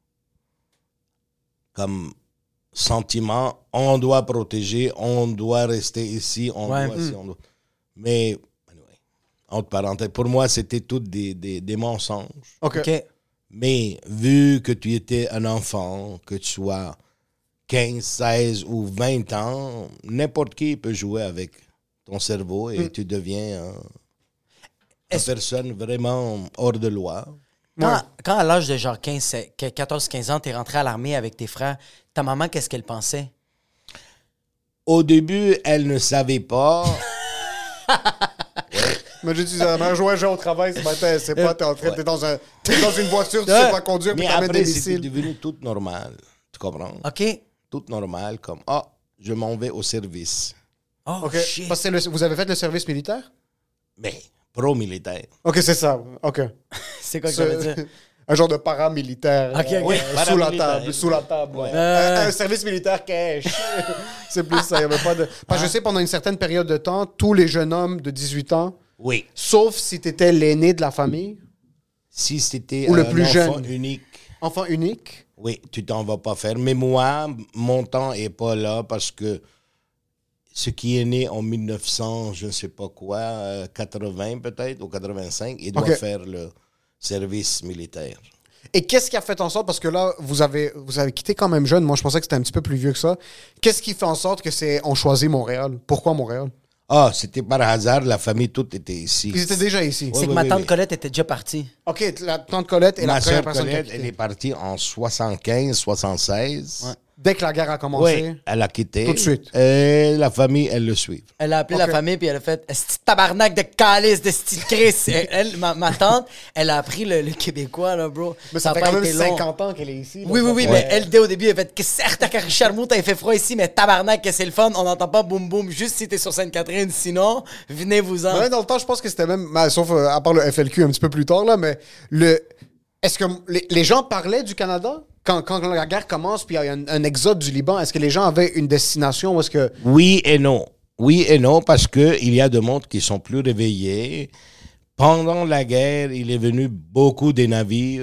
comme sentiment, on doit protéger, on doit rester ici, on Ouais. doit ici, on doit... Mais, anyway, entre parenthèses, pour moi, c'était tout des mensonges. OK. OK. Mais vu que tu étais un enfant, que tu sois 15, 16 ou 20 ans, n'importe qui peut jouer avec ton cerveau et tu deviens une personne vraiment hors de loi. Quand à l'âge de genre 14-15 ans, t'es rentré à l'armée avec tes frères, ta maman, qu'est-ce qu'elle pensait? Au début, elle ne savait pas. Mais j'ai dit, ma joué au travail ce matin, c'est pas, t'es dans une voiture, tu sais pas conduire, puis Mais t'amènes des après, c'était missiles. devenu tout normal. Tu comprends? OK. Tout normal, comme, je m'en vais au service. Oh, OK. shit. Parce que vous avez fait le service militaire? Mais pro-militaire. OK, c'est ça. OK. C'est quoi que ça veut dire? Un genre de paramilitaire. OK, OK. Oui, Sous la paramilitaire. table, sous la table. Ouais. Euh. Un service militaire cash. C'est plus ça, il y avait pas de... Parce que je sais, pendant une certaine période de temps, tous les jeunes hommes de 18 ans, Oui. sauf si t'étais l'aîné de la famille, Si c'était Ou le un plus enfant jeune. unique, enfant unique, oui, tu t'en vas pas faire. Mais moi, mon temps est pas là parce que ce qui est né en 1900, je ne sais pas quoi, 80 peut-être, ou 85, il doit OK. faire le service militaire. et qu'est-ce qui a fait en sorte, parce que là, vous avez quitté quand même jeune, moi je pensais que c'était un petit peu plus vieux que ça, qu'est-ce qui fait en sorte que on choisit Montréal? Pourquoi Montréal? C'était par hasard, la famille toute était ici. Ils étaient déjà ici. C'est que oui, ma oui, tante oui. Colette était déjà partie. OK, la tante Colette est la Ma première soeur personne qui a Colette, elle quitté. est partie en 75, 76. Dès que la guerre a commencé. Oui, elle a quitté. Tout de suite. Et la famille, elle le suit. Elle a appelé OK. la famille puis elle a fait Esti de tabarnak de calice de Esti de Chris. Ma tante, elle a appris le québécois, là, bro. Mais ça a fait pas quand même été long. 50 ans qu'elle est ici. là. Oui, oui, oui, Ça mais fait- elle, dès au début, elle a fait que certes, à Richard t'as fait froid ici, mais tabarnak, que c'est le fun. On n'entend pas boum boum juste si t'es sur Sainte-Catherine. Sinon, venez-vous-en. Mais ouais, dans le temps, je pense que c'était même, sauf à part le FLQ un petit peu plus tard, là, mais est-ce que les gens parlaient du Canada? Quand la guerre commence, puis il y a un exode du Liban, est-ce que les gens avaient une destination où est-ce que... Oui et non. Oui et non, parce qu'il y a des mondes qui sont plus réveillés. Pendant la guerre, il est venu beaucoup de navires.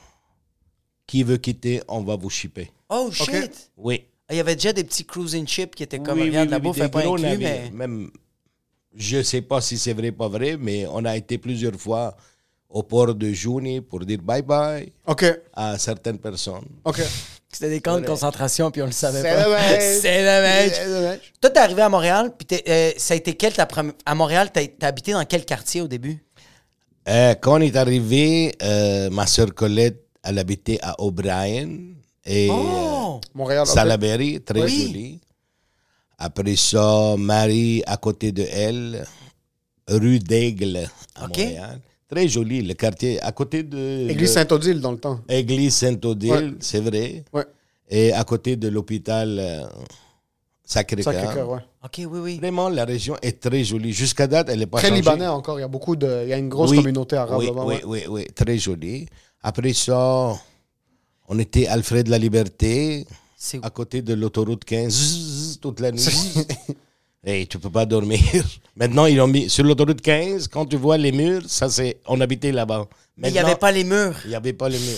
Qui veut quitter, on va vous shipper. Oh shit! Oui. Il y avait déjà des petits cruising ships qui étaient comme, Oui, regarde, oui, la oui, bouffe des n'est pas gros inclus, navires. mais... Même, je ne sais pas si c'est vrai ou pas vrai, mais on a été plusieurs fois au port de Juni pour dire bye-bye OK, à certaines personnes. OK. C'était des camps de concentration, puis on le savait C'est pas. dommage. C'est dommage. C'est dommage. Toi, t'es arrivé à Montréal, puis ça a été quel à Montréal, t'as habité dans quel quartier au début? Quand on est arrivé, ma soeur Colette, elle habitait à O'Brien et Oh! Montréal, OK. Salaberry, très Oui. joli. Après ça, Marie, à côté de elle, rue d'Aigle à OK. Montréal. Très joli, le quartier, à côté de... Église Saint-Odile dans le temps. Église Saint-Odile, Ouais. c'est vrai. Ouais. Et à côté de l'hôpital Sacré-Cœur. Sacré-Cœur, ouais. OK, oui, oui. Vraiment, la région est très jolie. Jusqu'à date, elle n'est pas Très changée. libanais encore, il y a il y a une grosse Oui, communauté arabe oui, là-bas. oui, ouais. oui, oui, très jolie. Après ça, on était à Alfred la Liberté, C'est à côté de l'autoroute 15, toute la nuit. Et tu peux pas dormir. Maintenant, ils ont mis sur l'autoroute 15, quand tu vois les murs, ça c'est, on habitait là-bas. Mais il n'y avait pas les murs. Il n'y avait pas les murs.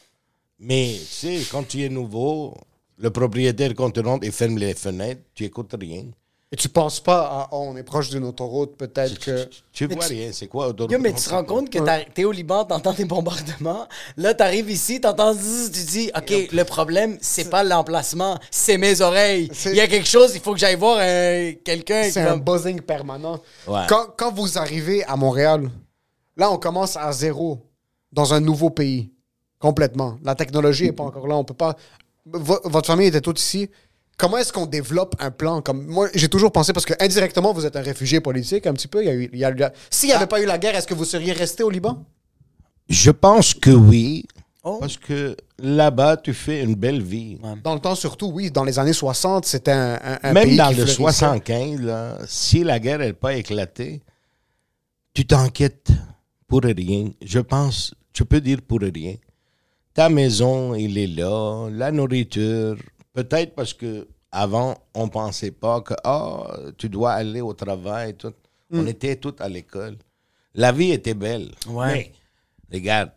Mais tu sais, quand tu es nouveau, le propriétaire, quand tu rentres, il ferme les fenêtres, tu écoutes rien. Et tu penses pas à, oh, on est proche d'une autoroute, peut-être que... Tu vois rien, c'est quoi autoroute? Yo, mais tu te rends compte que t'es au Liban, t'entends des bombardements. Là, t'arrives ici, t'entends zzz, tu dis, OK, le problème, c'est pas l'emplacement, c'est mes oreilles. Il y a quelque chose, il faut que j'aille voir quelqu'un. C'est un buzzing permanent. Ouais. Quand vous arrivez à Montréal, là, on commence à zéro dans un nouveau pays. Complètement. La technologie n'est pas encore là. On peut pas... Votre famille était toute ici. Comment est-ce qu'on développe un plan? Comme moi, j'ai toujours pensé, parce que indirectement, vous êtes un réfugié politique un petit peu. S'il n'y avait pas eu la guerre, est-ce que vous seriez resté au Liban? Je pense que oui. Oh. Parce que là-bas, tu fais une belle vie. Ouais. Dans le temps, surtout, oui. Dans les années 60, c'était un Même pays dans qui le fleurissait. 75, là, si la guerre n'a pas éclaté, tu t'inquiètes pour rien. Je pense, tu peux dire pour rien. Ta maison, il est là, la nourriture. Peut-être parce que avant on pensait pas que tu dois aller au travail. Tout. On était tous à l'école. La vie était belle. Ouais. Mais, regarde,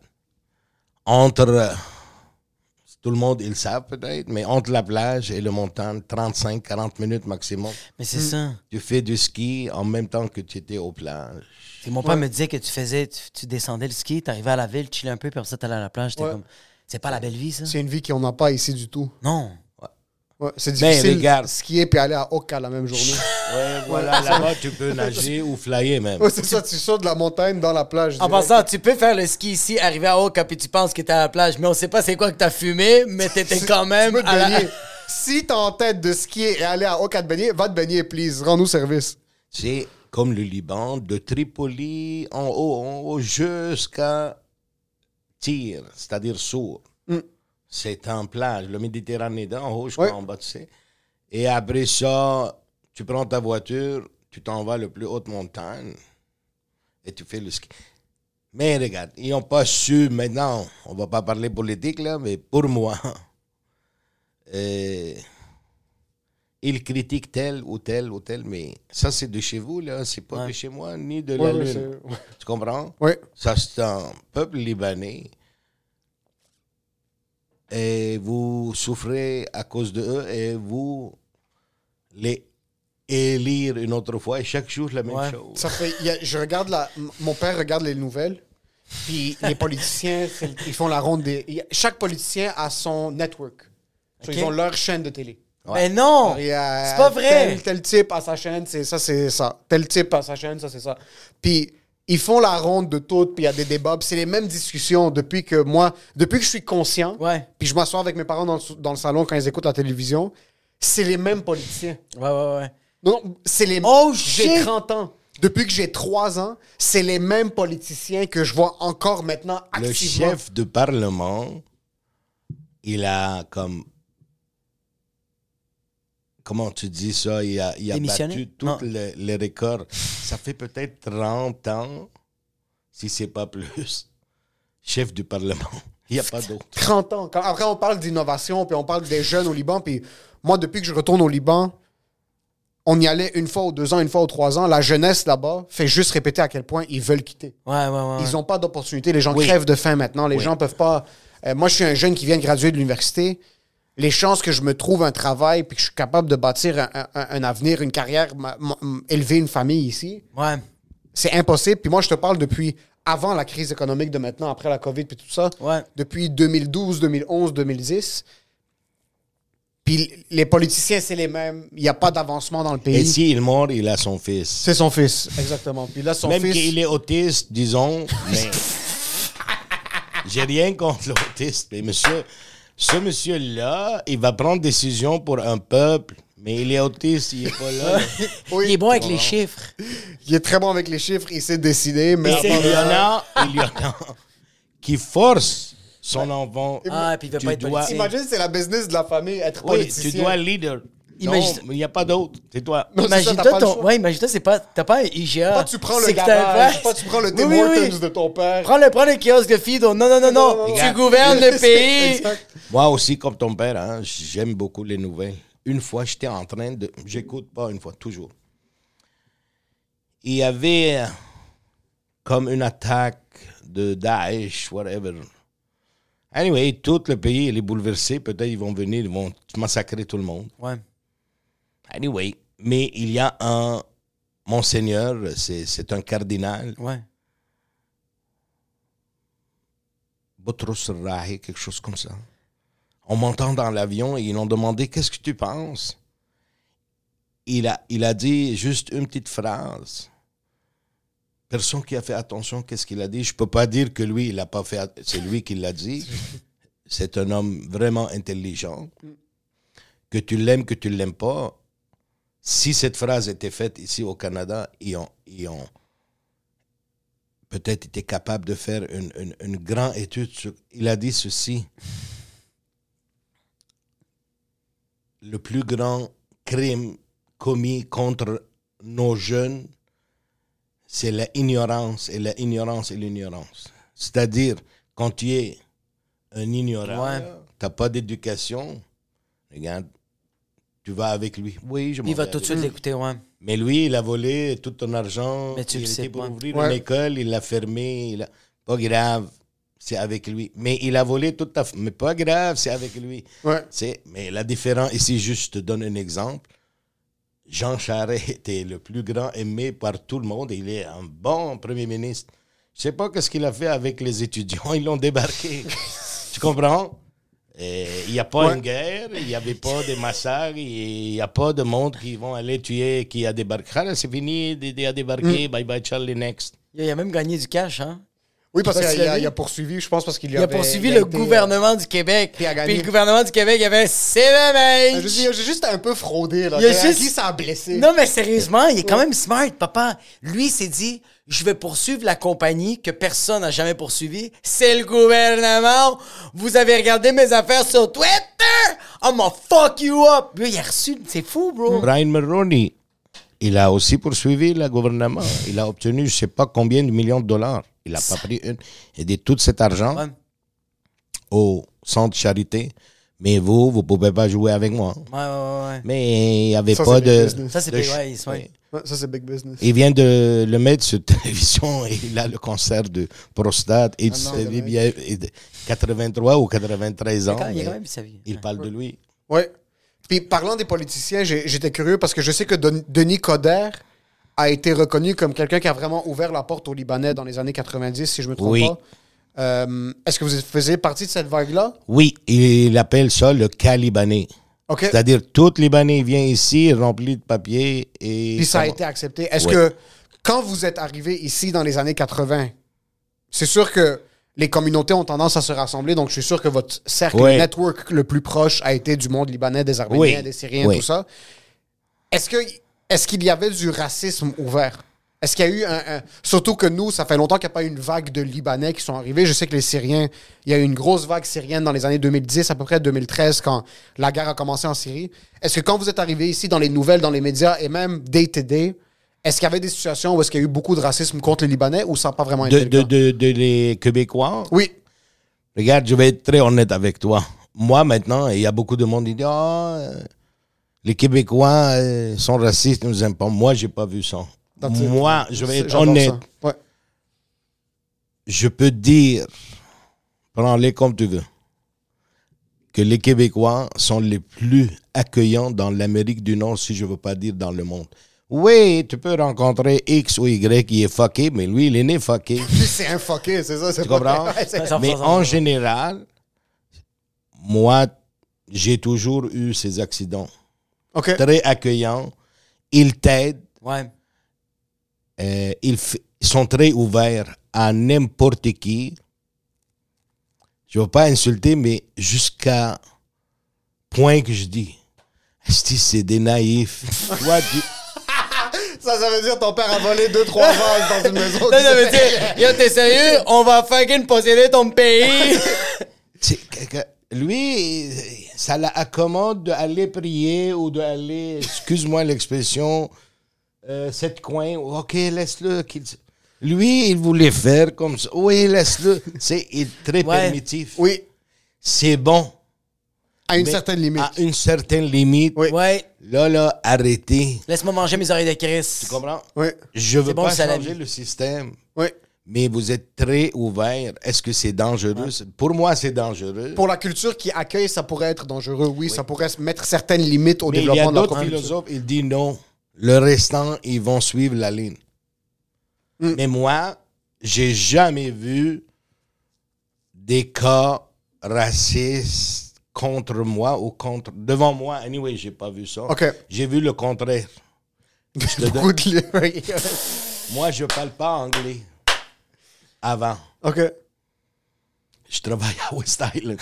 entre... tout le monde, ils savent peut-être, mais entre la plage et le montagne, 35-40 minutes maximum. Mais c'est ça. Tu fais du ski en même temps que tu étais aux plages. Puis mon père me disait que tu descendais le ski, t'arrivais à la ville, tu chillais un peu, puis après ça, t'allais à la plage. J'étais comme, c'est pas la belle vie, ça? C'est une vie qu'on n'a pas ici du tout. Non. Ouais, c'est Mais difficile regarde. de skier puis aller à Oka la même journée. Ouais, voilà, là-bas, tu peux nager ou flyer même. Ouais, c'est ça, tu sautes de la montagne dans la plage. En direct. passant, tu peux faire le ski ici, arriver à Oka, puis tu penses que t'es à la plage, mais on sait pas c'est quoi que t'as fumé, mais t'étais quand même Tu peux te à la... baigner. Si t'es en tête de skier et aller à Oka te baigner, va te baigner, please. Rends-nous service. C'est comme le Liban, de Tripoli en haut jusqu'à Tyr, c'est-à-dire Sour. C'est en plage, le Méditerranée d'en haut jusqu'en bas, tu sais. Et après ça, tu prends ta voiture, tu t'en vas le plus haute montagne et tu fais le ski. Mais regarde, ils n'ont pas su, maintenant, on va pas parler politique là, mais pour moi, ils critiquent tel ou tel ou tel, mais ça c'est de chez vous, là, c'est pas de chez moi, ni de la Lune. Tu comprends? Oui. Ça c'est un peuple libanais. Et vous souffrez à cause de eux et vous les élire une autre fois et chaque jour la même chose. Ça fait, je regarde mon père regarde les nouvelles, puis les politiciens, ils font la ronde des... Chaque politicien a son network. So, ils ont leur chaîne de télé. Mais non! Alors, il y a C'est pas vrai! Tel type à sa chaîne, c'est ça. Tel type à sa chaîne, ça, c'est ça. Puis ils font la ronde de tout, puis il y a des débats. Puis c'est les mêmes discussions depuis que je suis conscient, puis je m'assois avec mes parents dans le salon quand ils écoutent la télévision, c'est les mêmes politiciens. Ouais. Non, c'est les... Oh, j'ai shit! 30 ans. Depuis que j'ai 3 ans, c'est les mêmes politiciens que je vois encore maintenant activement. Le chef de parlement, il a comme... Comment tu dis ça? Il a battu tous les records. Ça fait peut-être 30 ans, si c'est pas plus, chef du Parlement. Il n'y a pas d'autre. 30 ans. Après, on parle d'innovation, puis on parle des jeunes au Liban. Puis moi, depuis que je retourne au Liban, on y allait 1 fois ou 2 ans, 1 fois ou 3 ans. La jeunesse là-bas fait juste répéter à quel point ils veulent quitter. Ouais. Ils n'ont pas d'opportunité. Les gens crèvent de faim maintenant. Les gens peuvent pas... moi, je suis un jeune qui vient de graduer de l'université. Les chances que je me trouve un travail puis que je suis capable de bâtir un avenir, une carrière, élever une famille ici, c'est impossible. Puis moi, je te parle depuis avant la crise économique de maintenant, après la COVID puis tout ça, depuis 2012, 2011, 2010. Puis les politiciens, c'est les mêmes. Il n'y a pas d'avancement dans le pays. Et s'il meurt, il a son fils. C'est son fils, exactement. Puis là, son Même fils... qu'il est autiste, disons, mais... J'ai rien contre l'autiste, mais ce monsieur-là, il va prendre des décisions pour un peuple, mais il est autiste, il n'est pas là. Oui. Il est bon avec les chiffres. Il est très bon avec les chiffres, il sait décider, mais... Il y en a qui forcent son enfant. Puis il veut pas être politicien. Imagine, c'est la business de la famille, être Oui, politicien. tu dois leader. Imagine- Non, il n'y a pas d'autre, c'est toi. Non, c'est ça, Imagine-toi t'as pas le choix. imagine-toi, t'as pas un IGA. Pas tu prends le C'est que t'as un garage, vrai- pas tu prends le Tim Oui, oui, Hortons oui. de ton père. Prends le kiosque de Fido. Non. Tu Regarde. gouvernes le pays. Exact. Moi aussi, comme ton père, hein, j'aime beaucoup les nouvelles. Une fois, j'étais en train de... J'écoute pas une fois, toujours. il y avait comme une attaque de Daesh, whatever. Anyway, tout le pays il est bouleversé. Peut-être ils vont venir, ils vont massacrer tout le monde. Ouais. Anyway, mais il y a un monseigneur, c'est un cardinal, Ouais. Boutros Rahi, quelque chose comme ça. On m'entend dans l'avion et ils ont demandé « Qu'est-ce que tu penses ?» Il a dit juste une petite phrase. Personne qui a fait attention, qu'est-ce qu'il a dit? Je ne peux pas dire que lui, il n'a pas fait... C'est lui qui l'a dit. C'est un homme vraiment intelligent. Que tu l'aimes, que tu ne l'aimes pas. Si cette phrase était faite ici au Canada, ils ont peut-être été capables de faire une grande étude sur... Il a dit ceci. Le plus grand crime commis contre nos jeunes, c'est l'ignorance et l'ignorance. C'est-à-dire, quand tu es un ignorant, Ouais. tu n'as pas d'éducation, regarde, tu vas avec lui. Oui, je m'en Il va vais tout de avec suite lui. l'écouter, ouais. Mais lui, il a volé tout ton argent. Mais tu il le sais était pour pas. ouvrir Ouais. une école, il l'a fermé. Pas grave, c'est avec lui. Mais il a volé toute ta... Mais pas grave, c'est avec lui. Ouais. Mais la différence, ici, juste je te donne un exemple. Jean Charest était le plus grand aimé par tout le monde. Il est un bon premier ministre. Je sais pas ce qu'il a fait avec les étudiants. Ils l'ont débarqué. Tu comprends? Il n'y a pas une guerre, il n'y avait pas de massacres, il n'y a pas de monde qui vont aller tuer qui a débarqué. Ah, c'est fini, il a débarqué, bye bye Charlie, next. Il a même gagné du cash, hein? Oui, parce Je sais pas si qu'il tu l'as a, vu. il a poursuivi, je pense, parce qu'il Il a poursuivi le été, gouvernement du Québec. puis il a gagné. Puis le gouvernement du Québec, il avait CMH. Je dis, j'ai juste un peu fraudé, là. Il a À juste- qui ça a blessé? Non, mais sérieusement, il est quand même smart, papa. Lui, il s'est dit, je vais poursuivre la compagnie que personne n'a jamais poursuivie. C'est le gouvernement. Vous avez regardé mes affaires sur Twitter. I'm gonna fuck you up. Lui, il a reçu... C'est fou, bro. Brian Mulroney, il a aussi poursuivi le gouvernement. Il a obtenu je ne sais pas combien de millions de dollars. Il n'a pas pris une. Il a dit tout cet argent Ouais. au centre de charité. Mais vous ne pouvez pas jouer avec moi. Ouais. Mais il n'y avait Ça, pas c'est de... big business. Ça, c'est de big, ch- ouais, ouais. Ouais, ça, c'est big business. Il vient de le mettre sur télévision et il a le cancer de prostate. Et il y a 83 ou 93 ans. Il a mais quand même sa vie. il parle de lui. Ouais. Puis parlant des politiciens, j'étais curieux parce que je sais que Denis Coderre a été reconnu comme quelqu'un qui a vraiment ouvert la porte aux Libanais dans les années 90, si je me trompe Oui. pas. Est-ce que vous faisiez partie de cette vague-là? Oui, il appelle ça le cas libanais. OK. C'est-à-dire, tout Libanais vient ici, rempli de papiers. Et Puis ça a été accepté. Est-ce Ouais. que quand vous êtes arrivé ici dans les années 80, c'est sûr que les communautés ont tendance à se rassembler, donc je suis sûr que votre cercle Ouais. network le plus proche a été du monde libanais, des Arméniens, Oui. des Syriens, Oui. tout ça. Est-ce qu'il y avait du racisme ouvert? Est-ce qu'il y a eu surtout que nous, ça fait longtemps qu'il n'y a pas eu une vague de Libanais qui sont arrivés. Je sais que les Syriens, il y a eu une grosse vague syrienne dans les années 2010, à peu près 2013, quand la guerre a commencé en Syrie. Est-ce que quand vous êtes arrivé ici dans les nouvelles, dans les médias et même day-to-day, est-ce qu'il y avait des situations où est-ce qu'il y a eu beaucoup de racisme contre les Libanais ou ça n'a pas vraiment été le cas? de les Québécois. Oui. Regarde, je vais être très honnête avec toi. Moi, maintenant, il y a beaucoup de monde qui dit les Québécois sont racistes, nous aiment pas. Moi, j'ai pas vu ça. That's it. Moi, je vais être J'adore honnête. ça. Ouais. Je peux te dire, prends-les comme tu veux, que les Québécois sont les plus accueillants dans l'Amérique du Nord, si je veux pas dire dans le monde. Oui, tu peux rencontrer X ou Y qui est fucké, mais lui, il est né fucké. Puis c'est un fucké, c'est ça. Tu comprends? Ouais, c'est- Ça Mais fait en ça. général, moi, j'ai toujours eu ces accidents. OK. Très accueillants. Ils t'aident. Ouais. Ils sont très ouverts à n'importe qui. Je ne veux pas insulter, mais jusqu'à point que je dis, est-ce que c'est des naïfs? Toi, Ça veut dire ton père a volé 2-3 vases dans une maison. Non, ça veut dire, yo, t'es sérieux? On va fucking posséder ton pays. lui, ça l'accommode d'aller prier ou d'aller, excuse-moi l'expression, cette coin, ok, laisse-le. Lui, il voulait faire comme ça. Oui, laisse-le. Il est très Ouais. permissif. Oui. C'est bon. À une Mais certaine limite. À une certaine limite. Oui. Ouais. Là, arrêtez. Laisse-moi manger mes oreilles de Chris. Tu comprends? Oui. Je veux bon, pas ça, la changer vie. le système, Oui. mais vous êtes très ouvert. Est-ce que c'est dangereux? Pour moi, c'est dangereux. Pour la culture qui accueille, ça pourrait être dangereux. Oui, ça pourrait mettre certaines limites au Mais il y développement a de la d'autres culture. philosophes, ils disent non. Le restant, ils vont suivre la ligne. Mais moi, j'ai jamais vu des cas racistes contre moi ou contre... Devant moi, anyway, j'ai pas vu ça. OK. J'ai vu le contraire. Je te donne- Beaucoup de... Moi, je parle pas anglais. Avant. OK. Je travaille à West Island.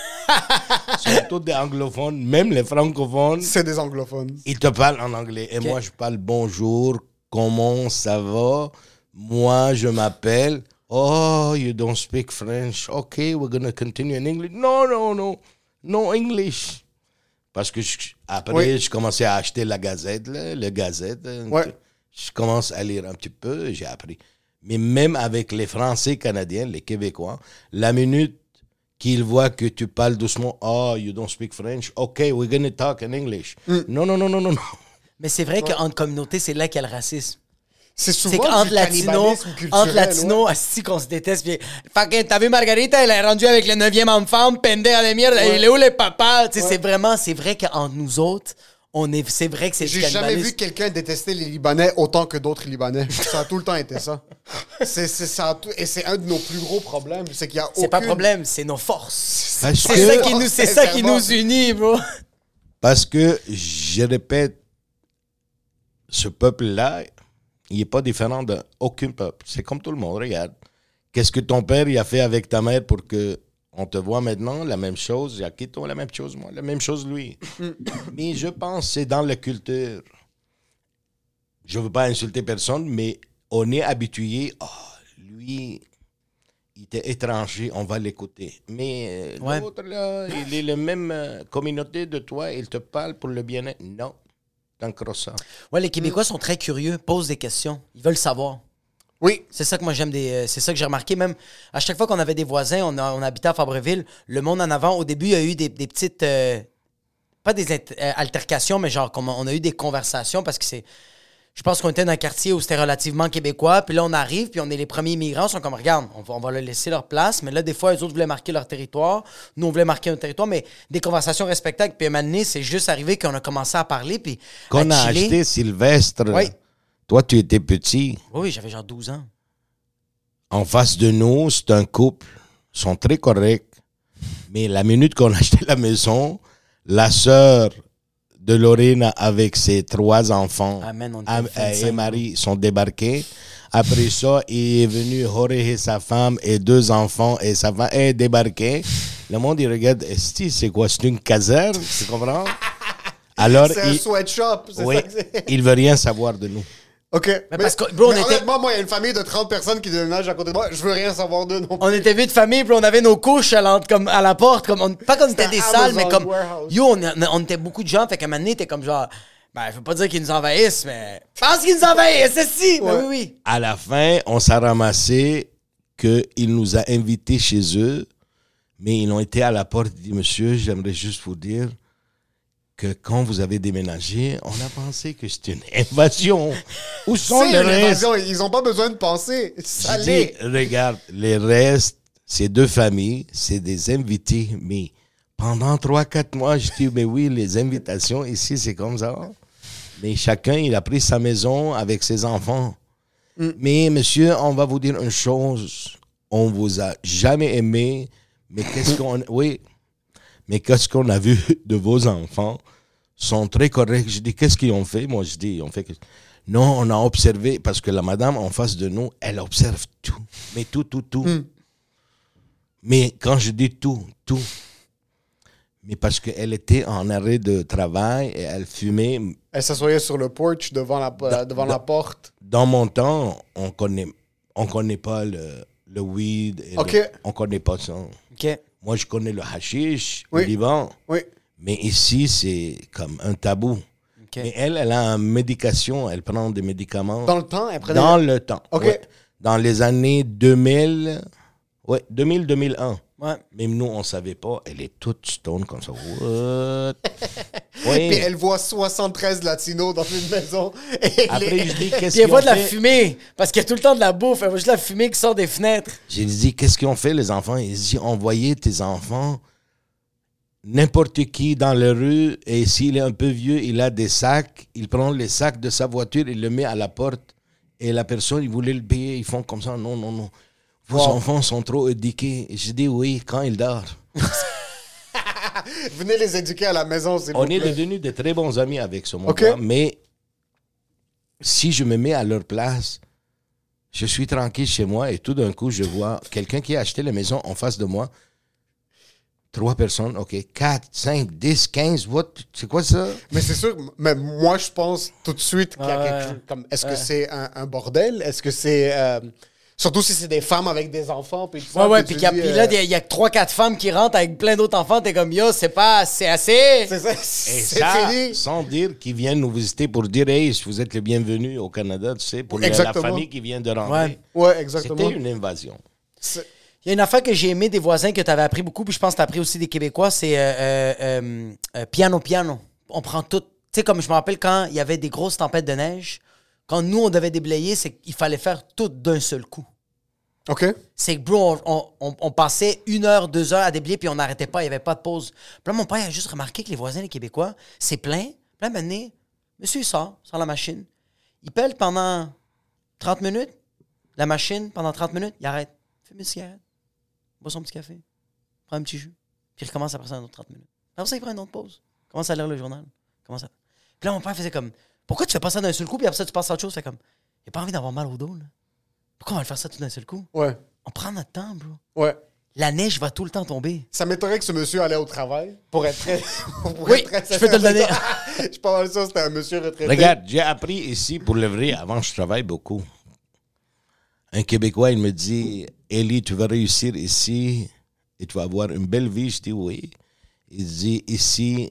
Ils sont tous des anglophones, même les francophones. C'est des anglophones. Ils te parlent en anglais. Et moi, je parle bonjour, comment ça va? Moi, je m'appelle. Oh, you don't speak French. Okay, we're going to continue in English. No English. Parce que après, je commençais à acheter la Gazette, là, le Gazette. Ouais. Je commence à lire un petit peu, j'ai appris. Mais même avec les Français canadiens, les Québécois, la minute qu'ils voient que tu parles doucement, oh, you don't speak French, okay, we're going to talk in English. Non. Mais c'est vrai qu'entre communautés, c'est là qu'il y a le racisme. C'est C'est souvent qu'entre du latinos, cannibalisme culturel, ouais. asti qu'on se déteste. Puis, fucking, t'as vu Margarita, elle est rendue avec le 9e enfant, pendeja de merde, il est où les papas? Tu sais, c'est vrai qu'entre nous autres, c'est vrai que c'est du J'ai jamais cannibalisme. vu quelqu'un détester les Libanais autant que d'autres Libanais. Ça a tout le temps été ça. Et c'est un de nos plus gros problèmes. C'est qu'il y a C'est pas aucune- problème, c'est nos forces. Parce C'est que- ça qui nous, c'est ça qui Sincèrement. nous unit, bro. Parce que, je répète, ce peuple-là, il n'est pas différent d'aucun peuple. C'est comme tout le monde, regarde. Qu'est-ce que ton père il a fait avec ta mère pour que on te voit maintenant? La même chose. Yakito, la même chose, moi. La même chose, lui. Mais je pense que c'est dans la culture. Je ne veux pas insulter personne, mais on est habitué. Oh, lui, il était étranger, on va l'écouter. Mais Ouais. l'autre, là, il est la même communauté de toi, il te parle pour le bien-être. Non. T'en crois ça. Ouais, les Québécois sont très curieux, posent des questions. Ils veulent savoir. Oui. C'est ça que moi j'aime c'est ça que j'ai remarqué. Même à chaque fois qu'on avait des voisins, on habitait à Fabreville, le monde en avant, au début, il y a eu des petites. Pas des altercations, mais genre, on a eu des conversations parce que c'est. Je pense qu'on était dans un quartier où c'était relativement québécois, puis là, on arrive, puis on est les premiers immigrants, ils sont comme, regarde, on va leur laisser leur place, mais là, des fois, eux autres voulaient marquer leur territoire, nous, on voulait marquer un territoire, mais des conversations respectables, puis à un moment donné, c'est juste arrivé qu'on a commencé à parler, puis Qu'on a chiller. acheté Sylvestre, Oui. toi, tu étais petit. Oui, j'avais genre 12 ans. En face de nous, c'est un couple. Ils sont très corrects. Mais la minute qu'on a acheté la maison, la sœur de Lorena avec ses 3 enfants Amen, on était 25 et Marie sont débarqués. Après ça, il est venu Jorge, sa femme et 2 enfants et sa femme est débarqué. Le monde, il regarde, c'est quoi? C'est une caserne? Tu comprends? Alors, C'est un sweatshop. C'est oui, ça que c'est. il veut rien savoir de nous. OK. Mais, parce que, bro, on était- honnêtement, moi, il y a une famille de 30 personnes qui déménagent à côté de moi. Je veux rien savoir d'eux non plus. On était vus de famille, puis on avait nos couches comme à la porte. Pas comme c'était des C'était salles, mais Amazon comme. Warehouse. Yo, on était beaucoup de gens, fait qu'à un moment donné, t'es comme genre. Ben, je veux pas dire qu'ils nous envahissent, mais. Je pense qu'ils nous envahissent, c'est si! Ben Ouais. oui. À la fin, on s'est ramassé qu'il nous a invités chez eux, mais ils ont été à la porte et dit, monsieur, j'aimerais juste vous dire que quand vous avez déménagé, on a pensé que c'était une invasion. Où sont C'est les une restes? invasion. Ils ont pas besoin de penser. Ça J'ai l'est. dit, regarde, les restes, c'est 2 familles, c'est des invités, mais pendant 3-4 mois, je dis, mais oui, les invitations ici, c'est comme ça. Mais chacun, il a pris sa maison avec ses enfants. Mais monsieur, on va vous dire une chose, on vous a jamais aimé, mais qu'est-ce qu'on a vu de vos enfants sont très corrects. Je dis, qu'est-ce qu'ils ont fait? Moi, je dis, ils ont fait que... Non, on a observé, parce que la madame en face de nous, elle observe tout. Mais tout. Mais quand je dis tout, mais parce qu'elle était en arrêt de travail et elle fumait. Elle s'assoyait sur le porch devant la porte. Dans mon temps, on connaît pas le weed. Et OK. on connaît pas ça. OK. Moi, je connais le hashish au Oui. Liban. Oui. Mais ici, c'est comme un tabou. OK. Mais elle a une médication, elle prend des médicaments. Dans le temps, elle prenait... Dans le temps. OK. Ouais. Dans les années 2000, 2000-2001. Ouais. Même nous, on ne savait pas. Elle est toute stone comme ça. What? Oui. Puis elle voit 73 latinos dans une maison. Et Après, je dis, qu'est-ce Puis elle qu'ils voit ont de la fait? fumée, parce qu'il y a tout le temps de la bouffe. Elle voit juste la fumée qui sort des fenêtres. J'ai dit, qu'est-ce qu'ils ont fait, les enfants? Ils disent, envoyez tes enfants, n'importe qui dans la rue, et s'il est un peu vieux, il a des sacs, il prend les sacs de sa voiture, il le met à la porte, et la personne, il voulait le payer, ils font comme ça, non, non, non. Vos enfants sont trop éduqués. Et je dis, oui, quand ils dorment. venez les éduquer à la maison, s'il vous On est plaît. devenus de très bons amis avec ce Ok. monde-là, mais si je me mets à leur place, je suis tranquille chez moi et tout d'un coup, je vois quelqu'un qui a acheté la maison en face de moi. 3 personnes, OK, 4, 5, 10, 15, what? C'est quoi ça? Mais c'est sûr, mais moi, je pense tout de suite qu'il y a Ouais. quelque chose comme... Est-ce que c'est un bordel? Est-ce que c'est... surtout si c'est des femmes avec des enfants. Puis tout ça, Ouais, puis puis tu dis, là, il y a 3-4 femmes qui rentrent avec plein d'autres enfants. T'es comme, yo, c'est assez. C'est ça, Et c'est ça, fini. sans dire qu'ils viennent nous visiter pour dire, hey, vous êtes les bienvenus au Canada, tu sais, pour la Exactement. famille qui vient de rentrer. Ouais. Ouais, exactement. C'était une invasion. C'est- Il y a une affaire que j'ai aimé des voisins que tu avais appris beaucoup, puis je pense que tu as appris aussi des Québécois, c'est piano. On prend tout. Tu sais, comme je me rappelle quand il y avait des grosses tempêtes de neige, quand nous, on devait déblayer, c'est qu'il fallait faire tout d'un seul coup. OK. C'est que, bro, on passait 1 heure, 2 heures à déblayer, puis on n'arrêtait pas, il n'y avait pas de pause. Puis là, mon père a juste remarqué que les voisins, les Québécois, c'est plein. Puis là, maintenant, monsieur, il sort la machine. Il pèle pendant 30 minutes, la machine, pendant 30 minutes, il arrête. Fume une cigarette, boit son petit café, prend un petit jus, puis il recommence après ça un autre 30 minutes. Après ça, il prend une autre pause. Commence à lire le journal. Puis là, mon père faisait comme, pourquoi tu fais pas ça d'un seul coup, puis après ça, tu passes à autre chose? Fait comme, j'ai pas envie d'avoir mal au dos, là. Pourquoi on va le faire ça tout d'un seul coup? Ouais. On prend notre temps, bro. Ouais. La neige va tout le temps tomber. Ça m'étonnerait que ce monsieur allait au travail pour être très... pour Oui, être très je peux te le donner. Je suis pas mal sûr que c'était un monsieur retraité. Regarde, j'ai appris ici, pour le vrai, avant je travaille beaucoup. Un Québécois, il me dit, Eli, tu vas réussir ici et tu vas avoir une belle vie. Je dis oui. Il dit, ici,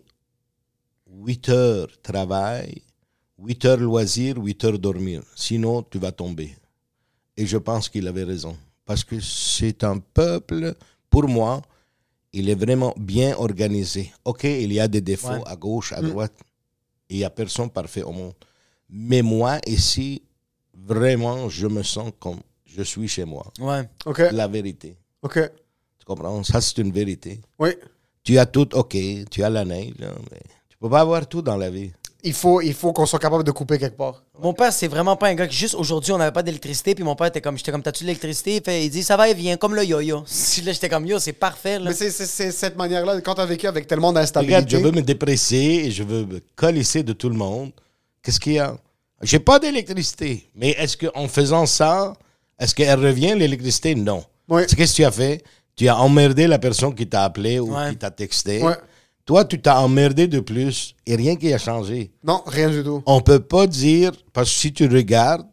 8 heures travail, 8 heures loisir, 8 heures dormir. Sinon, tu vas tomber. Et je pense qu'il avait raison. Parce que c'est un peuple, pour moi, il est vraiment bien organisé. OK, il y a des défauts Ouais. à gauche, à droite. Il n'y a personne parfait au monde. Mais moi, ici, vraiment, je me sens comme je suis chez moi. Ouais. OK. La vérité. OK. Tu comprends? Ça, c'est une vérité. Oui. Tu as tout, OK, tu as la neige, là, mais tu peux pas avoir tout dans la vie. Il faut qu'on soit capable de couper quelque part. Mon père, c'est vraiment pas un gars qui, juste aujourd'hui, on n'avait pas d'électricité, puis mon père était comme, j'étais comme, t'as-tu de l'électricité? Il dit, ça va et vient, comme le yo-yo. Là, j'étais comme, yo, c'est parfait, là. Mais c'est cette manière-là, quand tu as vécu avec tellement Regarde, d'instabilité... je veux me dépresser et je veux me colisser de tout le monde. Qu'est-ce qu'il y a? J'ai pas d'électricité. Mais est-ce qu'en faisant ça, est-ce qu'elle revient, l'électricité? Non. Oui. C'est qu'est-ce que tu as fait? Tu as emmerdé la personne qui t'a appelé ou Ouais. qui t'a texté. Ouais. Toi, tu t'as emmerdé de plus et rien qui a changé. Non, rien du tout. On peut pas dire, parce que si tu regardes,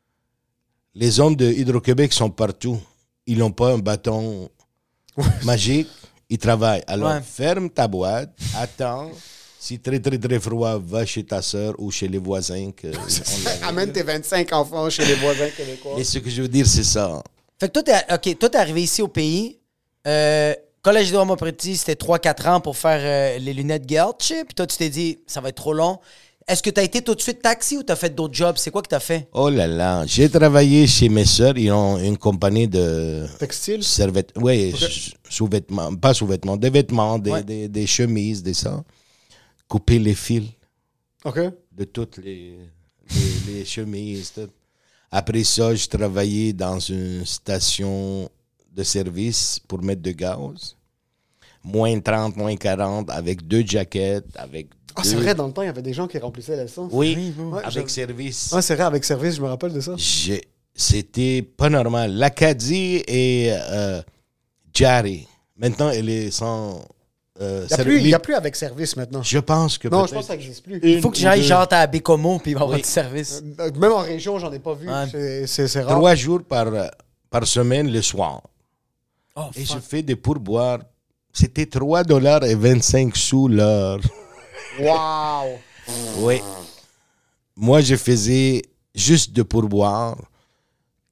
les hommes de Hydro-Québec sont partout. Ils n'ont pas un bâton magique, ils travaillent. Alors, Ouais. ferme ta boîte, attends. Si très, très, très froid, va chez ta sœur ou chez les voisins. Amène tes 25 enfants chez les voisins québécois. Et ce que je veux dire, c'est ça. Fait que toi, t'es arrivé ici au pays. Collège de Homopreti, c'était 3-4 ans pour faire les lunettes Gulch. Puis toi, tu t'es dit, ça va être trop long. Est-ce que t'as été tout de suite taxi ou t'as fait d'autres jobs? C'est quoi que t'as fait? Oh là là, j'ai travaillé chez mes sœurs. Ils ont une compagnie de Textile? serviettes. Oui, sous-vêtements, pas sous-vêtements, des vêtements, Ouais. des chemises, des ça. Couper les fils OK. de toutes les chemises. Tout. Après ça, je travaillais dans une station de service pour mettre de gaz. Moins 30, moins 40, avec 2 jaquettes, avec Ah, deux... c'est vrai, dans le temps, il y avait des gens qui remplissaient l'essence. Oui, Ouais, avec service. Ah, c'est vrai, avec service, je me rappelle de ça. C'était pas normal. L'Acadie et Jarry. Maintenant, elle est sans Il n'y a plus avec service maintenant. Je pense que Non, peut-être je pense que ça n'existe plus. Il faut que j'aille genre à Bécomo puis il va y avoir Oui. du service. Même en région, j'en ai pas vu. Ouais. C'est rare. 3 jours par semaine le soir. Oh, Et je fuck. fais des pourboires. C'était 3,25 $ l'heure. Wow! Oui. Moi, je faisais juste de pourboire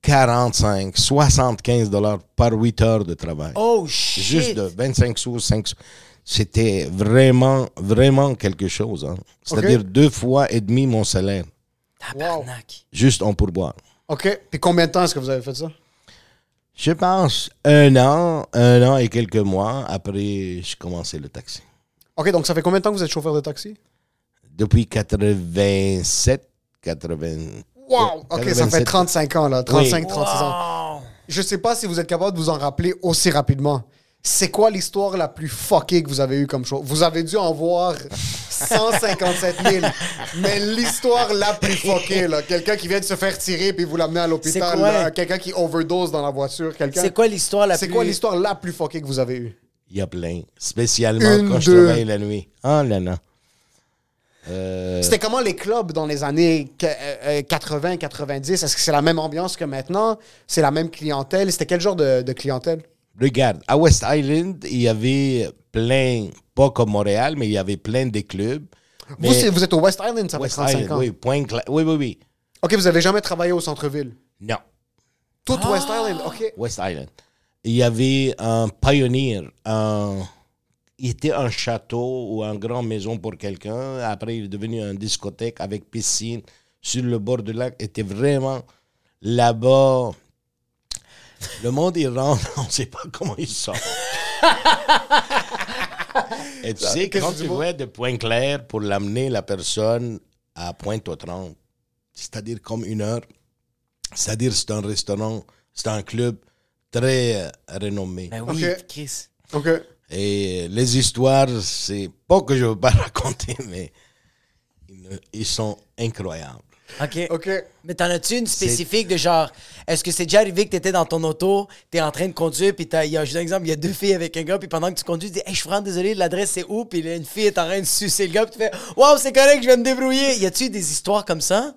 45, 75 $ par 8 heures de travail. Oh, shit! Juste de 25 sous, 5 sous. C'était vraiment, vraiment quelque chose. Hein. C'est-à-dire 2 fois et demi mon salaire. Tabarnak. Juste en pourboire. OK. Puis combien de temps est-ce que vous avez fait ça? Je pense 1 an et quelques mois après, j'ai commencé le taxi. OK, donc ça fait combien de temps que vous êtes chauffeur de taxi? Depuis 87, 80... Wow! OK, ça 87. fait 35 ans, là. 35, Oui. 36 ans. Je sais pas si vous êtes capable de vous en rappeler aussi rapidement. C'est quoi l'histoire la plus fuckée que vous avez eue comme show? Vous avez dû en voir 157 000. Mais l'histoire la plus fuckée, là. Quelqu'un qui vient de se faire tirer puis vous l'amener à l'hôpital. C'est quoi? Là. Quelqu'un qui overdose dans la voiture. Quelqu'un... C'est quoi l'histoire la plus... C'est quoi l'histoire la plus fuckée que vous avez eue? Il y a plein. Spécialement Une, quand je deux. travaille la nuit. Oh là là. C'était comment les clubs dans les années 80, 90? Est-ce que c'est la même ambiance que maintenant? C'est la même clientèle? C'était quel genre de clientèle? Regarde, à West Island, il y avait plein, pas comme Montréal, mais il y avait plein de clubs. Vous, vous êtes au West Island, ça West fait 35 Island, ans. oui, oui. OK, vous avez jamais travaillé au centre-ville? Non, Tout West Island, OK. West Island. Il y avait un Pioneer, il était un château ou une grande maison pour quelqu'un. Après, il est devenu une discothèque avec piscine sur le bord du lac. Était vraiment là-bas. Le monde, il rentre, on ne sait pas comment il sort. Et tu sais, quand tu vois de Pointe-Claire pour l'amener la personne à Pointe-aux-Trembles, c'est-à-dire comme 1 heure, c'est-à-dire c'est un restaurant, c'est un club très renommé. Ben oui, OK. Chris. OK. Et les histoires, c'est pas que je veux pas raconter, mais ils sont incroyables. OK. OK. Mais t'en as-tu une spécifique de genre, est-ce que c'est déjà arrivé que t'étais dans ton auto, t'es en train de conduire, puis il y a, juste un exemple, il y a 2 filles avec un gars, puis pendant que tu conduis, tu dis, hey, je suis vraiment désolé, l'adresse c'est où? Puis là, une fille est en train de sucer le gars, puis tu fais, wow, c'est correct, je vais me débrouiller. Y a-tu des histoires comme ça?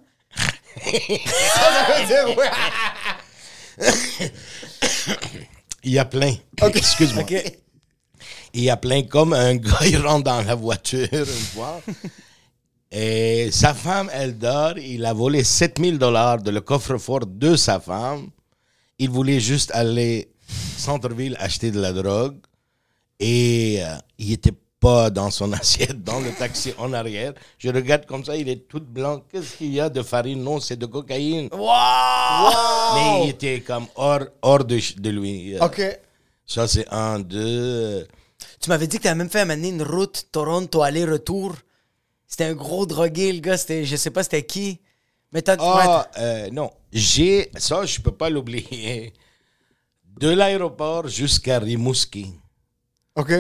Il y a plein. Excuse-moi. OK. Il y a plein, comme un gars, il rentre dans la voiture une fois. Et sa femme, elle dort. Il a volé 7 000 $ de le coffre-fort de sa femme. Il voulait juste aller centre-ville acheter de la drogue. Et il n'était pas dans son assiette, dans le taxi en arrière. Je regarde comme ça, il est tout blanc. Qu'est-ce qu'il y a de farine? Non, c'est de cocaïne. Wow! Mais il était comme hors de lui. OK. Ça, c'est 1, 2... Tu m'avais dit que t'avais même fait amener une route Toronto aller-retour. C'était un gros drogué, le gars. C'était, je sais pas c'était qui. Mais t'as... Non. Ça, je peux pas l'oublier. De l'aéroport jusqu'à Rimouski. OK.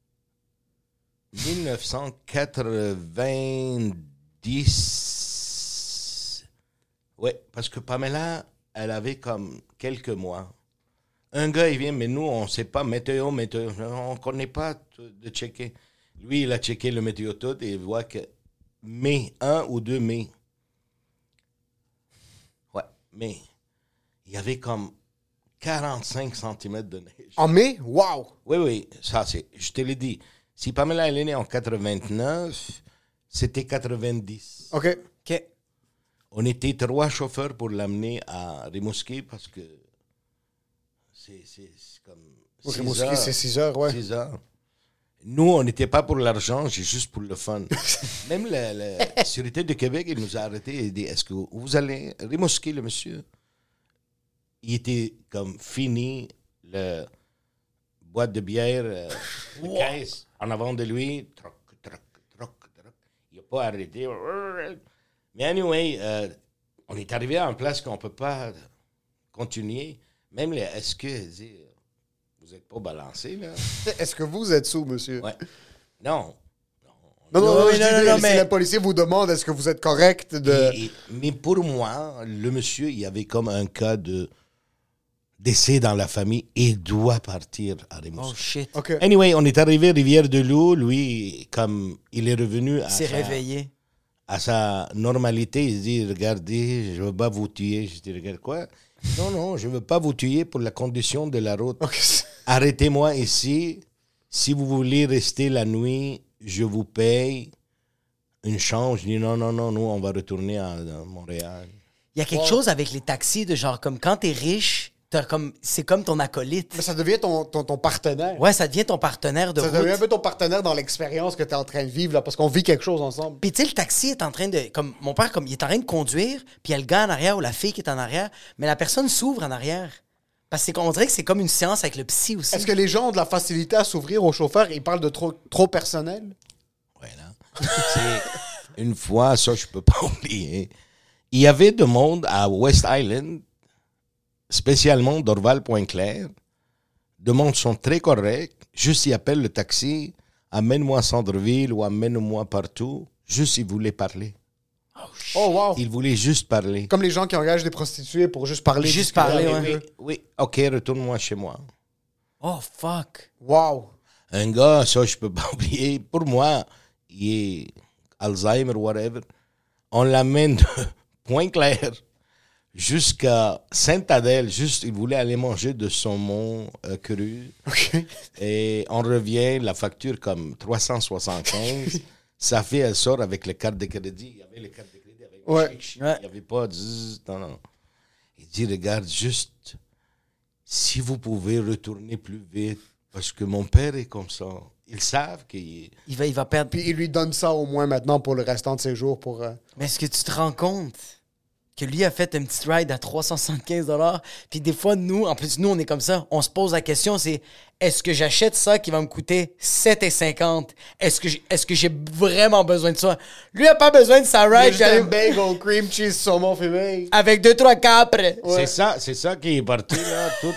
1990. Ouais, parce que Pamela, elle avait comme quelques mois. Un gars, il vient, mais nous, on ne sait pas, météo, on ne connaît pas de checker. Lui, il a checké le météo tout et il voit que mai, 1 ou 2 mai. Ouais, mais il y avait comme 45 cm de neige. En mai? Wow! Oui, ça, je te l'ai dit. Si Pamela, elle est née en 89, c'était 90. OK. OK. On était 3 chauffeurs pour l'amener à Rimouski parce que c'est comme 6 Rimouski, heures. c'est 6 heures, ouais. 6 heures. Nous, on n'était pas pour l'argent, c'est juste pour le fun. Même la Sûreté de Québec, il nous a arrêtés et dit, est-ce que vous allez Rimouski, le monsieur? Il était comme fini, le boîte de bière, de caisse, en avant de lui, troc. Il n'a pas arrêté. Mais anyway, on est arrivé à une place qu'on ne peut pas continuer. Même les SQ disent, vous n'êtes pas balancé, là. Est-ce que vous êtes sous, monsieur? Ouais. Non. Non, Oui, non, si mais- le policier vous demande est-ce que vous êtes correct de... Mais pour moi, le monsieur, il y avait comme un cas décès dans la famille et doit partir à Rimouski. Oh shit. OK. Anyway, on est arrivé à Rivière-de-Loup. Lui, comme il est revenu Il s'est réveillé. à sa normalité, il dit, regardez, je ne veux pas vous tuer. Je dis, regarde quoi? Non, je ne veux pas vous tuer pour la condition de la route. OK. Arrêtez-moi ici. Si vous voulez rester la nuit, je vous paye une chambre. Je dis, non, nous, on va retourner à Montréal. Il y a quelque chose avec les taxis de genre, comme quand t'es riche, c'est comme ton acolyte. Mais ça devient ton partenaire. Ouais, ça devient ton partenaire de Ça route. devient un peu ton partenaire dans l'expérience que tu es en train de vivre, là, parce qu'on vit quelque chose ensemble. Puis tu sais, le taxi est en train de... Comme mon père, comme il est en train de conduire, puis il y a le gars en arrière ou la fille qui est en arrière, mais la personne s'ouvre en arrière. Parce qu'on dirait que c'est comme une séance avec le psy aussi. Est-ce que les gens ont de la facilité à s'ouvrir au chauffeur? Ils parlent de trop personnel? Voilà. C'est une fois, ça, je peux pas oublier. Il y avait du monde à West Island, spécialement Dorval-Pointe-Claire. De monde sont très corrects. Juste, ils appellent le taxi, amène-moi à Centreville ou amène-moi partout. Juste, ils voulaient parler. Oh, wow! Ils voulaient juste parler. Comme les gens qui engagent des prostituées pour juste parler. Juste discuter parler, avec ouais. eux. Oui, OK, retourne-moi chez moi. Oh, fuck. Wow! Un gars, ça, je peux pas oublier. Pour moi, il est Alzheimer, whatever. On l'amène de Pointe-Claire jusqu'à Sainte-Adèle. Juste, il voulait aller manger de saumon cru. OK. Et on revient, la facture comme 375. Sa fille, elle sort avec les cartes de crédit. Il y avait les cartes de crédit avec Ouais. le chèque. Ouais. Il n'y avait pas de... Non. Il dit, regarde, juste, si vous pouvez retourner plus vite, parce que mon père est comme ça. Ils savent qu'il... Il va perdre... Puis il lui donne ça au moins maintenant pour le restant de ses jours. Pour. Mais est-ce que tu te rends compte que lui a fait un petit ride à 375 $? Puis des fois, nous, en plus, nous, on est comme ça. On se pose la question, c'est est-ce que j'achète ça qui va me coûter 7,50? Est-ce que j'ai vraiment besoin de ça? Lui a pas besoin de sa ride. Juste un bagel, cream cheese, saumon fumé. Avec 2-3 capres. Ouais. C'est ça qui est parti, là, tout.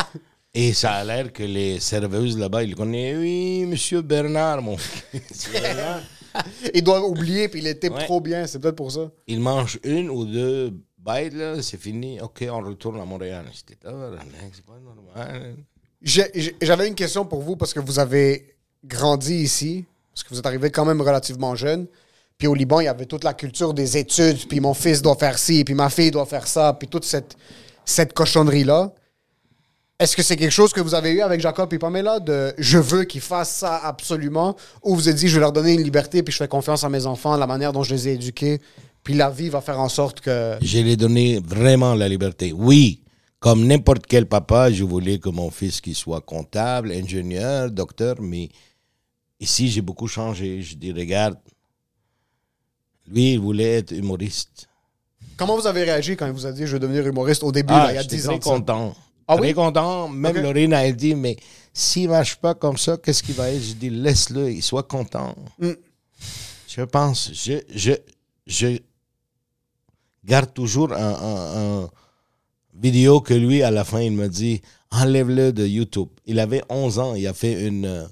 Et ça a l'air que les serveuses là-bas, ils connaissent. Oui, monsieur Bernard, mon fils. Bernard. Il doit oublier, puis il était Ouais. trop bien. C'est peut-être pour ça. Il mange une ou deux bites, là, c'est fini. OK, on retourne à Montréal. J'étais c'est pas normal. J'avais une question pour vous parce que vous avez grandi ici, parce que vous êtes arrivé quand même relativement jeune. Puis au Liban, il y avait toute la culture des études, puis mon fils doit faire ci, puis ma fille doit faire ça, puis toute cette cochonnerie-là. Est-ce que c'est quelque chose que vous avez eu avec Jacob et Pamela, de « je veux qu'ils fassent ça absolument », ou vous avez dit « je vais leur donner une liberté, puis je fais confiance à mes enfants, la manière dont je les ai éduqués, puis la vie va faire en sorte que... » Je lui ai donné vraiment la liberté. Oui, comme n'importe quel papa, je voulais que mon fils qu'il soit comptable, ingénieur, docteur, mais ici, j'ai beaucoup changé. Je dis, regarde, lui, il voulait être humoriste. Comment vous avez réagi quand il vous a dit « je veux devenir humoriste » au début, là, il y a j'étais 10 ans très de ça? content. Ah très oui? content. Même Ok. Lorraine a dit, mais s'il ne marche pas comme ça, qu'est-ce qu'il va être? Je dis, laisse-le, il soit content. Mm. Je pense, je garde toujours un vidéo que lui, à la fin, il me dit, enlève-le de YouTube. Il avait 11 ans, il a fait un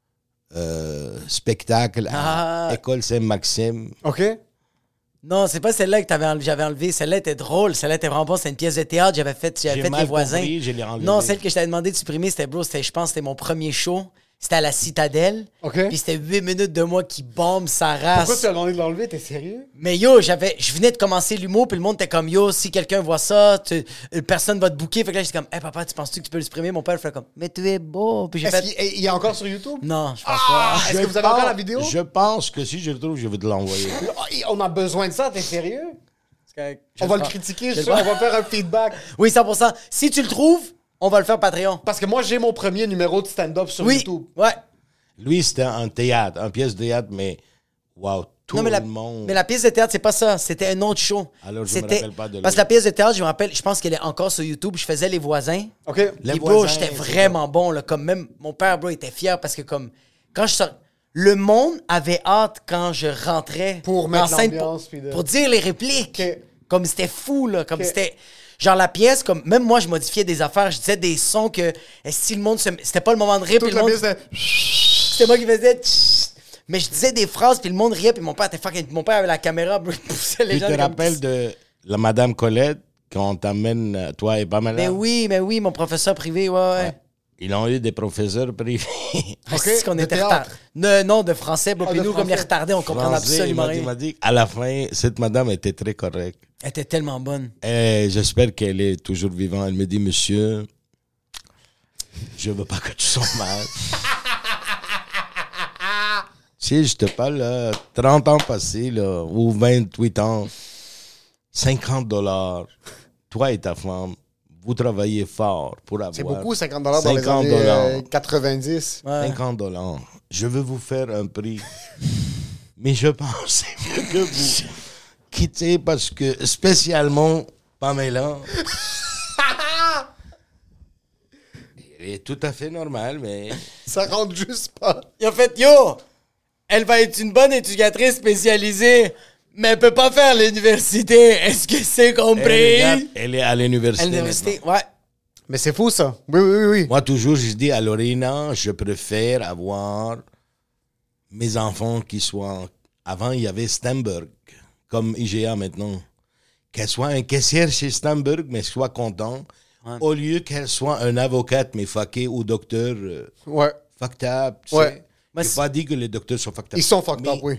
spectacle à École Saint-Maxime. OK? Non, c'est pas celle-là que j'avais enlevé. Celle-là était drôle. Celle-là était vraiment bonne. C'était une pièce de théâtre. J'avais fait mal Les Voisins. compris, je l'ai enlevé. Non, celle que je t'avais demandé de supprimer, c'était, bro, je pense que c'était mon premier show. C'était à la Citadelle. OK. Puis c'était 8 minutes de moi qui bombe sa race. Pourquoi tu as demandé de l'enlever? T'es sérieux? Mais yo, je venais de commencer l'humour, puis le monde était comme yo, si quelqu'un voit ça, personne va te booker. Fait que là, j'étais comme, hey papa, tu penses-tu que tu peux le supprimer? Mon père fait comme, mais tu es beau. Puis j'ai Est-ce fait, qu'il est encore sur YouTube? non, je pense pas. Est-ce que vous avez encore la vidéo? Je pense que si je le trouve, je vais te l'envoyer. On a besoin de ça, t'es sérieux? Je On va le pense. critiquer, Je on pense. va faire un feedback. Oui, 100%. Si tu le trouves, on va le faire Patreon. Parce que moi, j'ai mon premier numéro de stand-up sur Oui, YouTube. ouais. Lui, c'était un théâtre, une pièce de théâtre, mais wow, tout Non, mais le monde. mais la pièce de théâtre, c'est pas ça. C'était un autre show. Alors, je me C'était- rappelle pas de Parce que la pièce de théâtre, je me rappelle, je pense qu'elle est encore sur YouTube. Je faisais Les Voisins. OK? Les Et bro, Voisins, j'étais c'est vraiment bon. Là, comme même mon père, bro, était fier parce que comme quand je sors, le monde avait hâte quand je rentrais Pour mettre en scène l'ambiance, puis de- pour dire les répliques. Ok. Comme c'était fou là, comme Ok. c'était genre la pièce, comme même moi je modifiais des affaires, je disais des sons que si le monde c'était pas le moment de rire, puis Toute le la monde, pièce de... c'était moi qui faisais mais je disais des phrases puis le monde riait puis mon père était fucking, mon père avait la caméra, bro, il poussait les Tu gens te comme- rappelles de la Madame Colette, quand on t'amène, toi et Pamela? Mais oui, mon professeur privé, ouais. Ils ont eu des professeurs privés. Ah, Ok, c'est qu'on de était théâtre. retardés. Non, de français. Bro. Ah, Puis de nous, comme les français. retardés, on comprenait Français, absolument il rien. m'a dit, à la fin, cette madame était très correcte. Elle était tellement bonne. Et j'espère qu'elle est toujours vivante. Elle me dit, monsieur, je veux pas que tu sois mal. Si je te parle, là, 30 ans passés, là, ou 28 ans, $50, toi et ta femme, vous travaillez fort pour avoir... C'est beaucoup, $50 dans les 50 années 90. Ouais. $50. Je veux vous faire un prix. Mais je pense que c'est mieux que vous quittez parce que, spécialement, Pamela... elle est tout à fait normale, mais... Ça rentre juste pas. Il a fait, yo, elle va être une bonne éducatrice spécialisée, mais elle peut pas faire l'université. Est-ce que c'est compris? Elle est à l'université. À l'université, maintenant. ouais. Mais c'est fou, ça. Oui. Moi, toujours, je dis à Lorena, je préfère avoir mes enfants qui soient... Avant, il y avait Stamberg, comme IGA maintenant. Qu'elle soit un caissière chez Stamberg, mais soit content, au lieu qu'elle soit un avocate, mais fucké, ou docteur Ouais. fucked up, tu Ouais. sais. Mais Je n'ai pas dit que les docteurs sont fucked up. Ils sont fucked Mais- up, oui.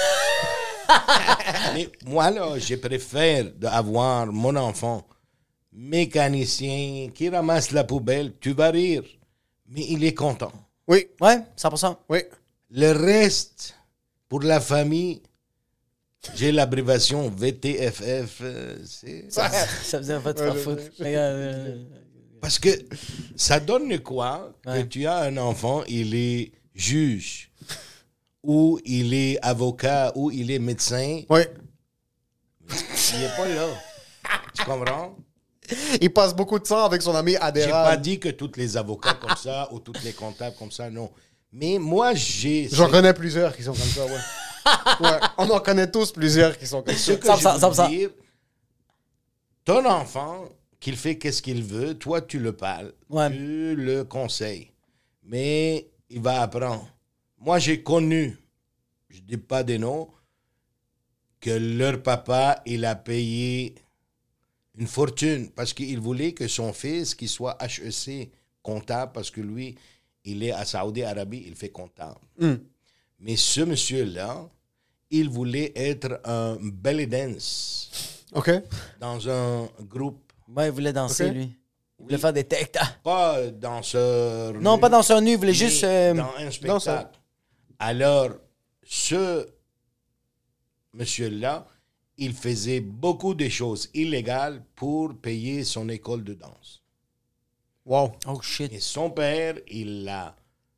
Mais moi, là, je préfère avoir mon enfant mécanicien qui ramasse la poubelle. Tu vas rire, mais il est content. Oui, Ouais, 100%. oui. Le reste, pour la famille, j'ai l'abréviation VTFF. Ça faisait pas de faire foutre. Parce que ça donne quoi Ouais. que tu as un enfant, il est juge, ou il est avocat, ou il est médecin. Oui. Il n'est pas là. Tu comprends? Il passe beaucoup de temps avec son ami J'ai pas Adéral. dit que tous les avocats comme ça ou tous les comptables comme ça, non. Mais moi, j'ai... J'en connais plusieurs qui sont comme ça, ouais. Ouais, on en connaît tous plusieurs qui sont comme Ce ça. que 100%, je veux 100%. dire, ton enfant, qu'il fait qu'est-ce qu'il veut, toi, tu le parles, Ouais. tu le conseilles. Mais il va apprendre. Moi, j'ai connu, je dis pas des noms, que leur papa, il a payé une fortune parce qu'il voulait que son fils, qu'il soit HEC comptable, parce que lui, il est à Saudi Arabie, il fait comptable. Mais ce monsieur-là, il voulait être un belly dance OK. dans un groupe, Ouais, il voulait danser, Ok. lui. Il voulait faire des tectas. pas danseur. Non, pas dans son nu, il voulait mais juste... dans un spectacle. ça. Alors, ce monsieur-là, il faisait beaucoup de choses illégales pour payer son école de danse. Wow. Oh, shit. Et son père, il l'a,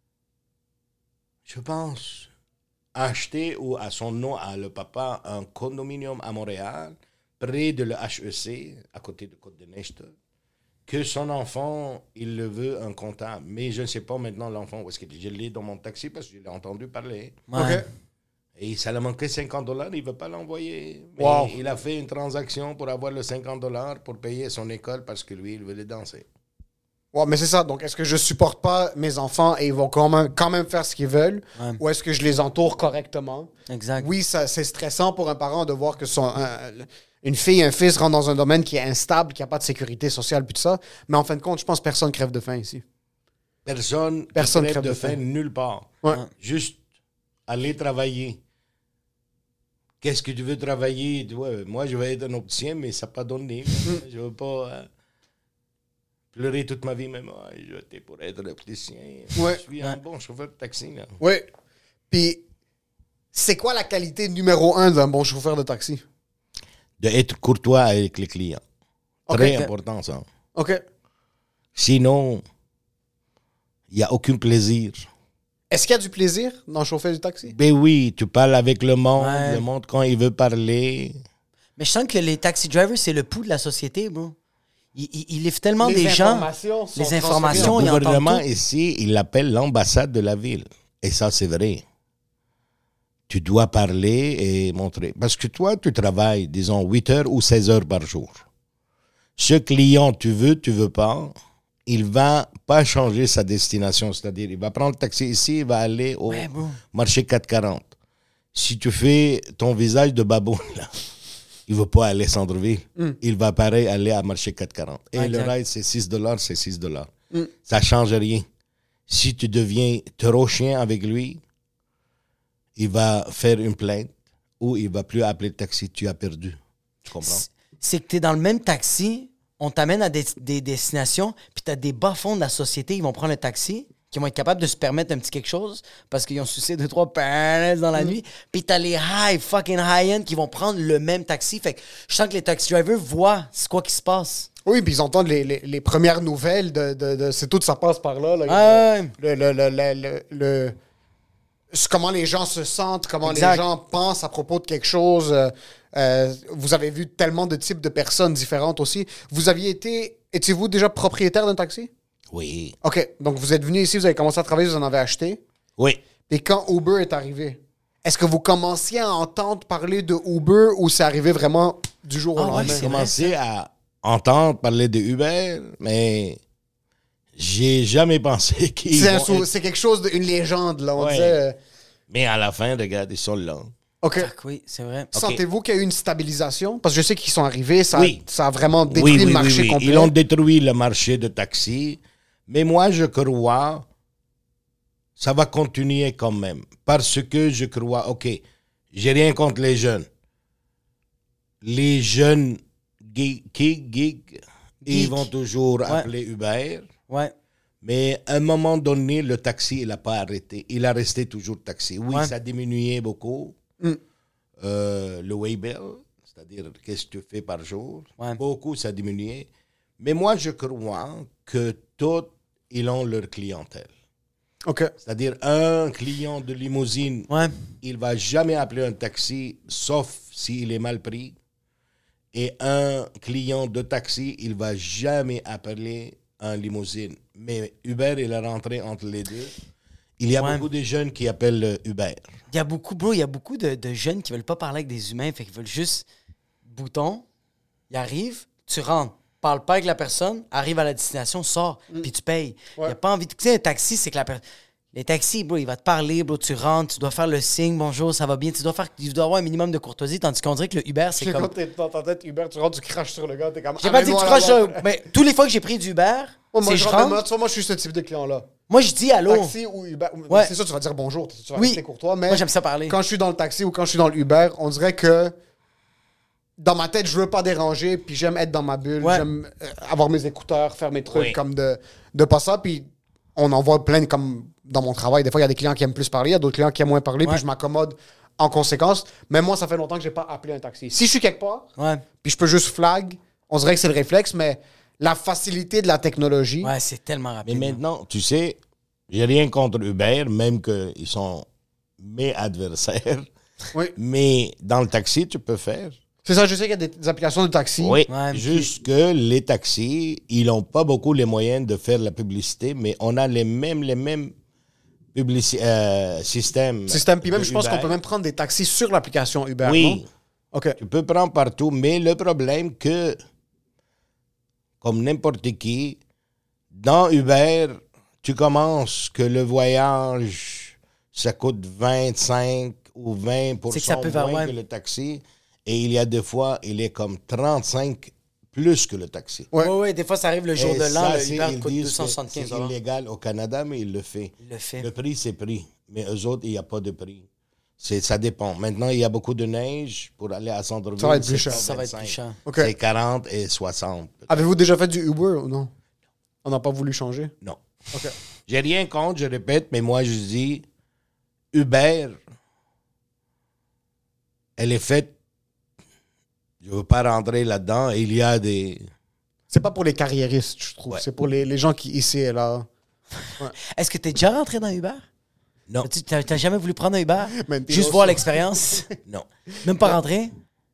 je pense, acheté ou à son nom, à le papa, un condominium à Montréal, près de le HEC, à côté de Côte-des-Neiges, que son enfant, il le veut un comptable. Mais je ne sais pas maintenant l'enfant, parce que je l'ai dans mon taxi, parce que je l'ai entendu parler. Ouais. OK. Et ça lui manquait $50, il ne veut pas l'envoyer. Mais Wow. il a fait une transaction pour avoir le $50 pour payer son école parce que lui, il voulait danser. Ouais, mais c'est ça. Donc, est-ce que je supporte pas mes enfants et ils vont quand même faire ce qu'ils veulent? Ouais. Ou est-ce que je les entoure correctement? Exact. Oui, ça, c'est stressant pour un parent de voir que une fille, un fils rentre dans un domaine qui est instable, qui n'a pas de sécurité sociale, puis tout ça. Mais en fin de compte, je pense que personne crève de faim ici. Personne Personne crève crève de de faim faim. nulle part. Ouais. Juste aller travailler. Qu'est-ce que tu veux travailler? Ouais, moi, je vais être un opticien, mais ça n'a pas donné. Je ne veux pas pleurer toute ma vie, mais moi, je t'ai pour être opticien. Ouais. Je suis un bon chauffeur de taxi. Là. Oui. Puis, c'est quoi la qualité numéro 1 d'un bon chauffeur de taxi? D'être courtois avec les clients. Ok. Très important, ça. OK. Sinon, il n'y a aucun plaisir. Est-ce qu'il y a du plaisir dans chauffer du taxi? Ben oui, tu parles avec le monde, Ouais. le monde quand il veut parler. Mais je sens que les taxi drivers, c'est le pouls de la société, bro. Ils livrent tellement Les des gens. informations sont Les informations, Le ils entendent gouvernement tout. ici, il l'appelle l'ambassade de la ville. Et ça, c'est vrai. Tu dois parler et montrer. Parce que toi, tu travailles, disons, 8 heures ou 16 heures par jour. Ce client, tu veux pas, il va pas changer sa destination. C'est-à-dire, il va prendre le taxi ici, il va aller au Ouais, bro. marché 440. Si tu fais ton visage de baboune, là, il ne va pas aller centre-ville. Il va pareil aller à marché 440. Et Ouais, le exact. ride, c'est $6, c'est $6. Ça ne change rien. Si tu deviens trop chien avec lui, il va faire une plainte ou il va plus appeler le taxi. Tu as perdu. Tu comprends? C'est que tu es dans le même taxi, on t'amène à des destinations, puis tu as des bas-fonds de la société, ils vont prendre le taxi, qui vont être capables de se permettre un petit quelque chose parce qu'ils ont sucé 2-3 pants dans la nuit. Puis t'as les fucking high-end qui vont prendre le même taxi. Fait que je sens que les taxi drivers voient c'est quoi qui se passe. Oui, puis ils entendent les premières nouvelles de c'est tout, ça passe par là. Comment les gens se sentent, comment Exact. les gens pensent à propos de quelque chose. Vous avez vu tellement de types de personnes différentes aussi. Étiez-vous déjà propriétaire d'un taxi? Oui. OK, donc vous êtes venu ici, vous avez commencé à travailler, vous en avez acheté. Oui. Et quand Uber est arrivé, est-ce que vous commenciez à entendre parler de Uber ou c'est arrivé vraiment du jour au Ah ouais, lendemain? c'est J'ai vrai, commencé à entendre parler de Uber, mais j'ai jamais pensé qu'ils vont être- C'est quelque chose d'une légende, là. On Ouais. disait... Mais à la fin, regarde, ils sont là. OK. Fuck, oui, c'est vrai. Sentez-vous qu'il y a eu une stabilisation? Parce que je sais qu'ils sont arrivés, ça, Oui. ça a vraiment détruit le marché complet. Ils ont détruit le marché de taxi. Mais moi, je crois ça va continuer quand même. Parce que je crois, OK, j'ai rien contre les jeunes. Les jeunes geeks, ils vont toujours appeler Uber. Ouais. Mais à un moment donné, le taxi, il n'a pas arrêté. Il a resté toujours taxi. Oui, Ouais. ça a diminué beaucoup. Le Waybill, c'est-à-dire qu'est-ce que tu fais par jour. Ouais. Beaucoup, ça a diminué. Mais moi, je crois que tous, ils ont leur clientèle. OK. C'est-à-dire un client de limousine, Ouais. il ne va jamais appeler un taxi, sauf s'il est mal pris. Et un client de taxi, il ne va jamais appeler un limousine. Mais Uber, il est rentré entre les deux. Il y a Ouais. beaucoup de jeunes qui appellent Uber. Il y a beaucoup, bro, il y a beaucoup de jeunes qui veulent pas parler avec des humains, fait qu'ils veulent juste bouton, ils arrivent, tu rentres, parle pas avec la personne, arrive à la destination, sors, puis tu payes. Il y a pas envie de... Tu sais, un taxi, c'est que la personne... Les taxis, bro, il va te parler, bro, tu rentres, tu dois faire le signe, bonjour, ça va bien, tu dois avoir un minimum de courtoisie, tandis qu'on dirait que le Uber, c'est C'est comme... quand t'es dans ta tête Uber, tu rentres, tu craches sur le gars, t'es comme... J'ai pas dit que tu amène-moi croches là-bas. sur... Mais tous les fois que j'ai pris du Uber, Ouais, moi, c'est je je rentre, rentre, moi, je suis ce type de client-là. moi je dis allô. Taxi ou Uber. Ouais. C'est sûr, tu vas dire bonjour, tu vas Oui. rester courtois, mais Moi, j'aime ça parler. quand je suis dans le taxi ou quand je suis dans le Uber, on dirait que dans ma tête, je veux pas déranger, puis j'aime être dans ma bulle, Ouais. j'aime avoir mes écouteurs, faire mes trucs Oui. comme de pas ça, puis on en voit plein comme dans mon travail. Des fois, il y a des clients qui aiment plus parler, il y a d'autres clients qui aiment moins parler, Ouais. puis je m'accommode en conséquence. Mais moi, ça fait longtemps que j'ai pas appelé un taxi. Si je suis quelque part, Ouais. puis je peux juste flag, on dirait que c'est le réflexe, mais la facilité de la technologie... Ouais, c'est tellement rapide. Mais maintenant, tu sais, j'ai rien contre Uber, même qu'ils sont mes adversaires. Oui. Mais dans le taxi, tu peux faire. C'est ça, je sais qu'il y a des applications de taxi. Oui, Ouais, juste que les taxis, ils n'ont pas beaucoup les moyens de faire la publicité, mais on a les mêmes systèmes. Système. Puis même, de je pense Uber. qu'on peut même prendre des taxis sur l'application Uber. Oui, Non? OK. tu peux prendre partout, mais le problème que, comme n'importe qui, dans Uber, tu commences que le voyage, ça coûte 25 ou 20% C'est que ça peut moins faire, ouais. que le taxi. Et il y a des fois, il est comme 35 plus que le taxi. Ouais. Ouais, des fois, ça arrive le jour Et de l'an, ça, le c'est- Uber ils coûte disent que 275 c'est illégal au Canada, mais il le fait. Il le fait. Le prix, c'est prix. Mais eux autres, il n'y a pas de prix. Ça dépend. Maintenant, il y a beaucoup de neige pour aller à Centre-Ville. Ça va être plus c'est cher. pas Ça va être 25. plus cher. OK. C'est 40 et 60. Avez-vous déjà fait du Uber ou non? On n'a pas voulu changer? Non. OK. J'ai rien contre, je répète, mais moi, je dis, Uber, elle est faite, je ne veux pas rentrer là-dedans, il y a des... C'est pas pour les carriéristes, je trouve. Ouais. C'est pour les gens qui, ici et là... Est-ce que tu es déjà rentré dans Uber? Non, Tu n'as jamais voulu prendre un Uber? Mentiroso. Juste voir l'expérience? non. Même pas rentrer?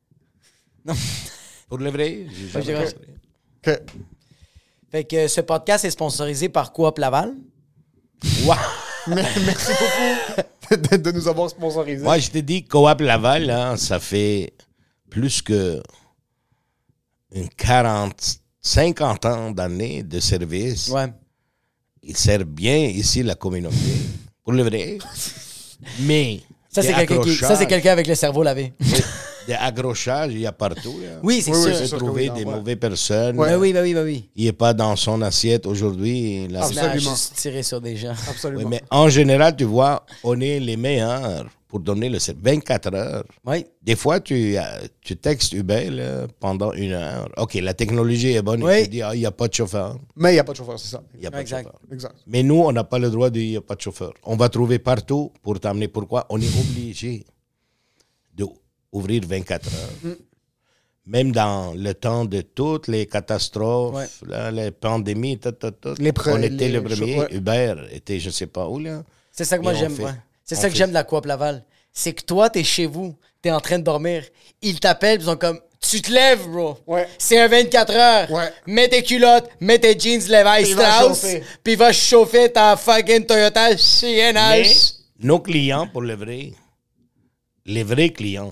Pour le vrai, j'ai j'ai jamais raison. rentré. OK. Fait que ce podcast est sponsorisé par Coop Laval. Wow. Merci beaucoup de nous avoir sponsorisés. Moi, je te dis, Coop Laval, hein, ça fait plus que 50 ans d'années de service. Ouais. Ils servent bien ici la communauté. Pour le vrai. Mais Ça, c'est quelqu'un avec le cerveau lavé. Des accrochages, il y a partout. Là. Oui, c'est Oui, oui, sûr. c'est De sûr que trouver oui, des ouais. mauvaises personnes. Ben oui, ben oui, ben oui. Il n'est pas dans son assiette aujourd'hui. On a Absolument. juste tiré sur des gens. Absolument. Oui, mais en général, tu vois, on est les meilleurs pour donner le 24 heures. Oui. Des fois, tu textes Uber là, pendant 1 heure. OK, la technologie est bonne. Oui. Tu dis, il n'y a pas de chauffeur. Mais il n'y a pas de chauffeur, c'est ça. Il n'y a pas Exact. de chauffeur. Exact. Mais nous, on n'a pas le droit de dire il n'y a pas de chauffeur. On va trouver partout pour t'amener. Pourquoi? On est obligé d'ouvrir 24 heures. Même dans le temps de toutes les catastrophes, là, les pandémies, on était le premier. Uber était je ne sais pas où. Là. C'est ça que moi Et j'aime. C'est ça que j'aime de la Coop Laval. C'est que toi, t'es chez vous, t'es en train de dormir. Ils t'appellent, ils sont comme, tu te lèves, bro. Ouais. C'est un 24 heures. Ouais. Mets tes culottes, mets tes jeans Levi il va Strauss, chauffer. puis va chauffer ta fucking Toyota Mais CNH. nos clients, pour les vrais clients,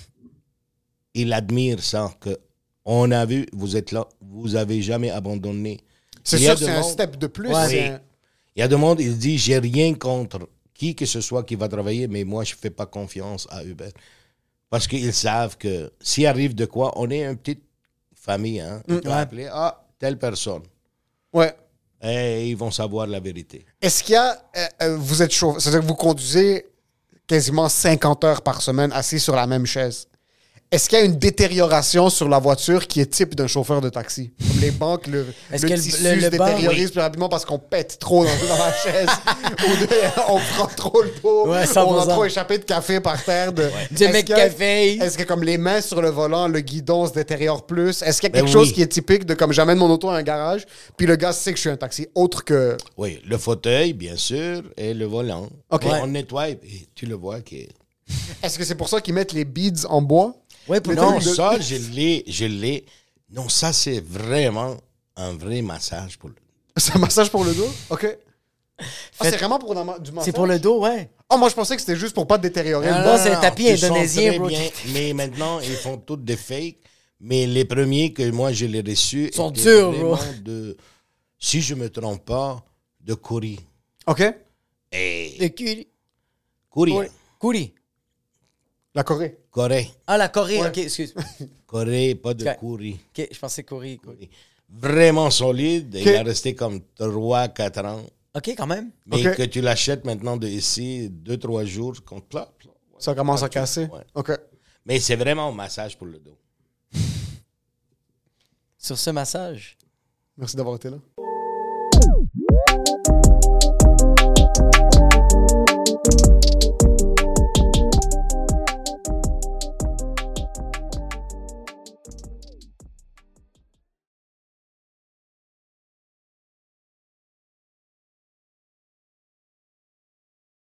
ils admirent ça, que on a vu, vous êtes là, vous avez jamais abandonné. C'est Il y a sûr que de c'est un monde- step de plus. Ouais. c'est Oui. un- Il y a des monde, il dit, j'ai rien contre qui que ce soit qui va travailler, mais moi, je fais pas confiance à Uber. Parce qu'ils savent que s'il arrive de quoi, on est une petite famille, hein. On peut appeler, telle personne. Ouais. Et ils vont savoir la vérité. Est-ce qu'il y a. Vous êtes chauffeur, c'est-à-dire que vous conduisez quasiment 50 heures par semaine assis sur la même chaise. Est-ce qu'il y a une détérioration sur la voiture qui est type d'un chauffeur de taxi? Comme les banques, le Est-ce que tissu le se banc- détériorise plus rapidement parce qu'on pète trop dans la chaise ou on prend trop le dos Ouais, ou 100%. on a trop échappé de café par terre. Du Est-ce mec que- café. Est-ce que comme les mains sur le volant, le guidon se détériore plus? Est-ce qu'il y a Ben quelque chose oui. qui est typique de comme j'amène mon auto à un garage puis le gars sait que je suis un taxi autre que... Oui, le fauteuil, bien sûr, et le volant. OK. On nettoie et tu le vois que... Est-ce que c'est pour ça qu'ils mettent les beads en bois? Ouais, pour Non, nous. ça, je l'ai. Non, ça, c'est vraiment un vrai massage pour le... C'est un massage pour le dos? OK. C'est vraiment pour du massage? C'est pour le dos, ouais. Oh, moi, je pensais que c'était juste pour pas détériorer Ah, le non, dos. c'est un tapis tu sens indonésien, très bro. bien, mais maintenant, ils font toutes des fakes. Mais les premiers que moi, je les reçus... Sont étaient durs, bro. vraiment de, si je me trompe pas, de Kouri. OK. Et... Le cul. Kouri, Ouais. Kouri. La Corée. Corée. Ah, la Corée, Ouais. ok, excuse. Corée, pas de Ok. Kouri. Ok, je pensais Corée. Vraiment solide. Ok. Il a resté comme 3-4 ans. Ok, quand même. Mais Ok. que tu l'achètes maintenant de ici, 2-3 jours, contre plat. Ça commence à casser. Ouais. OK. Mais c'est vraiment un massage pour le dos. Sur ce massage. Merci d'avoir été là.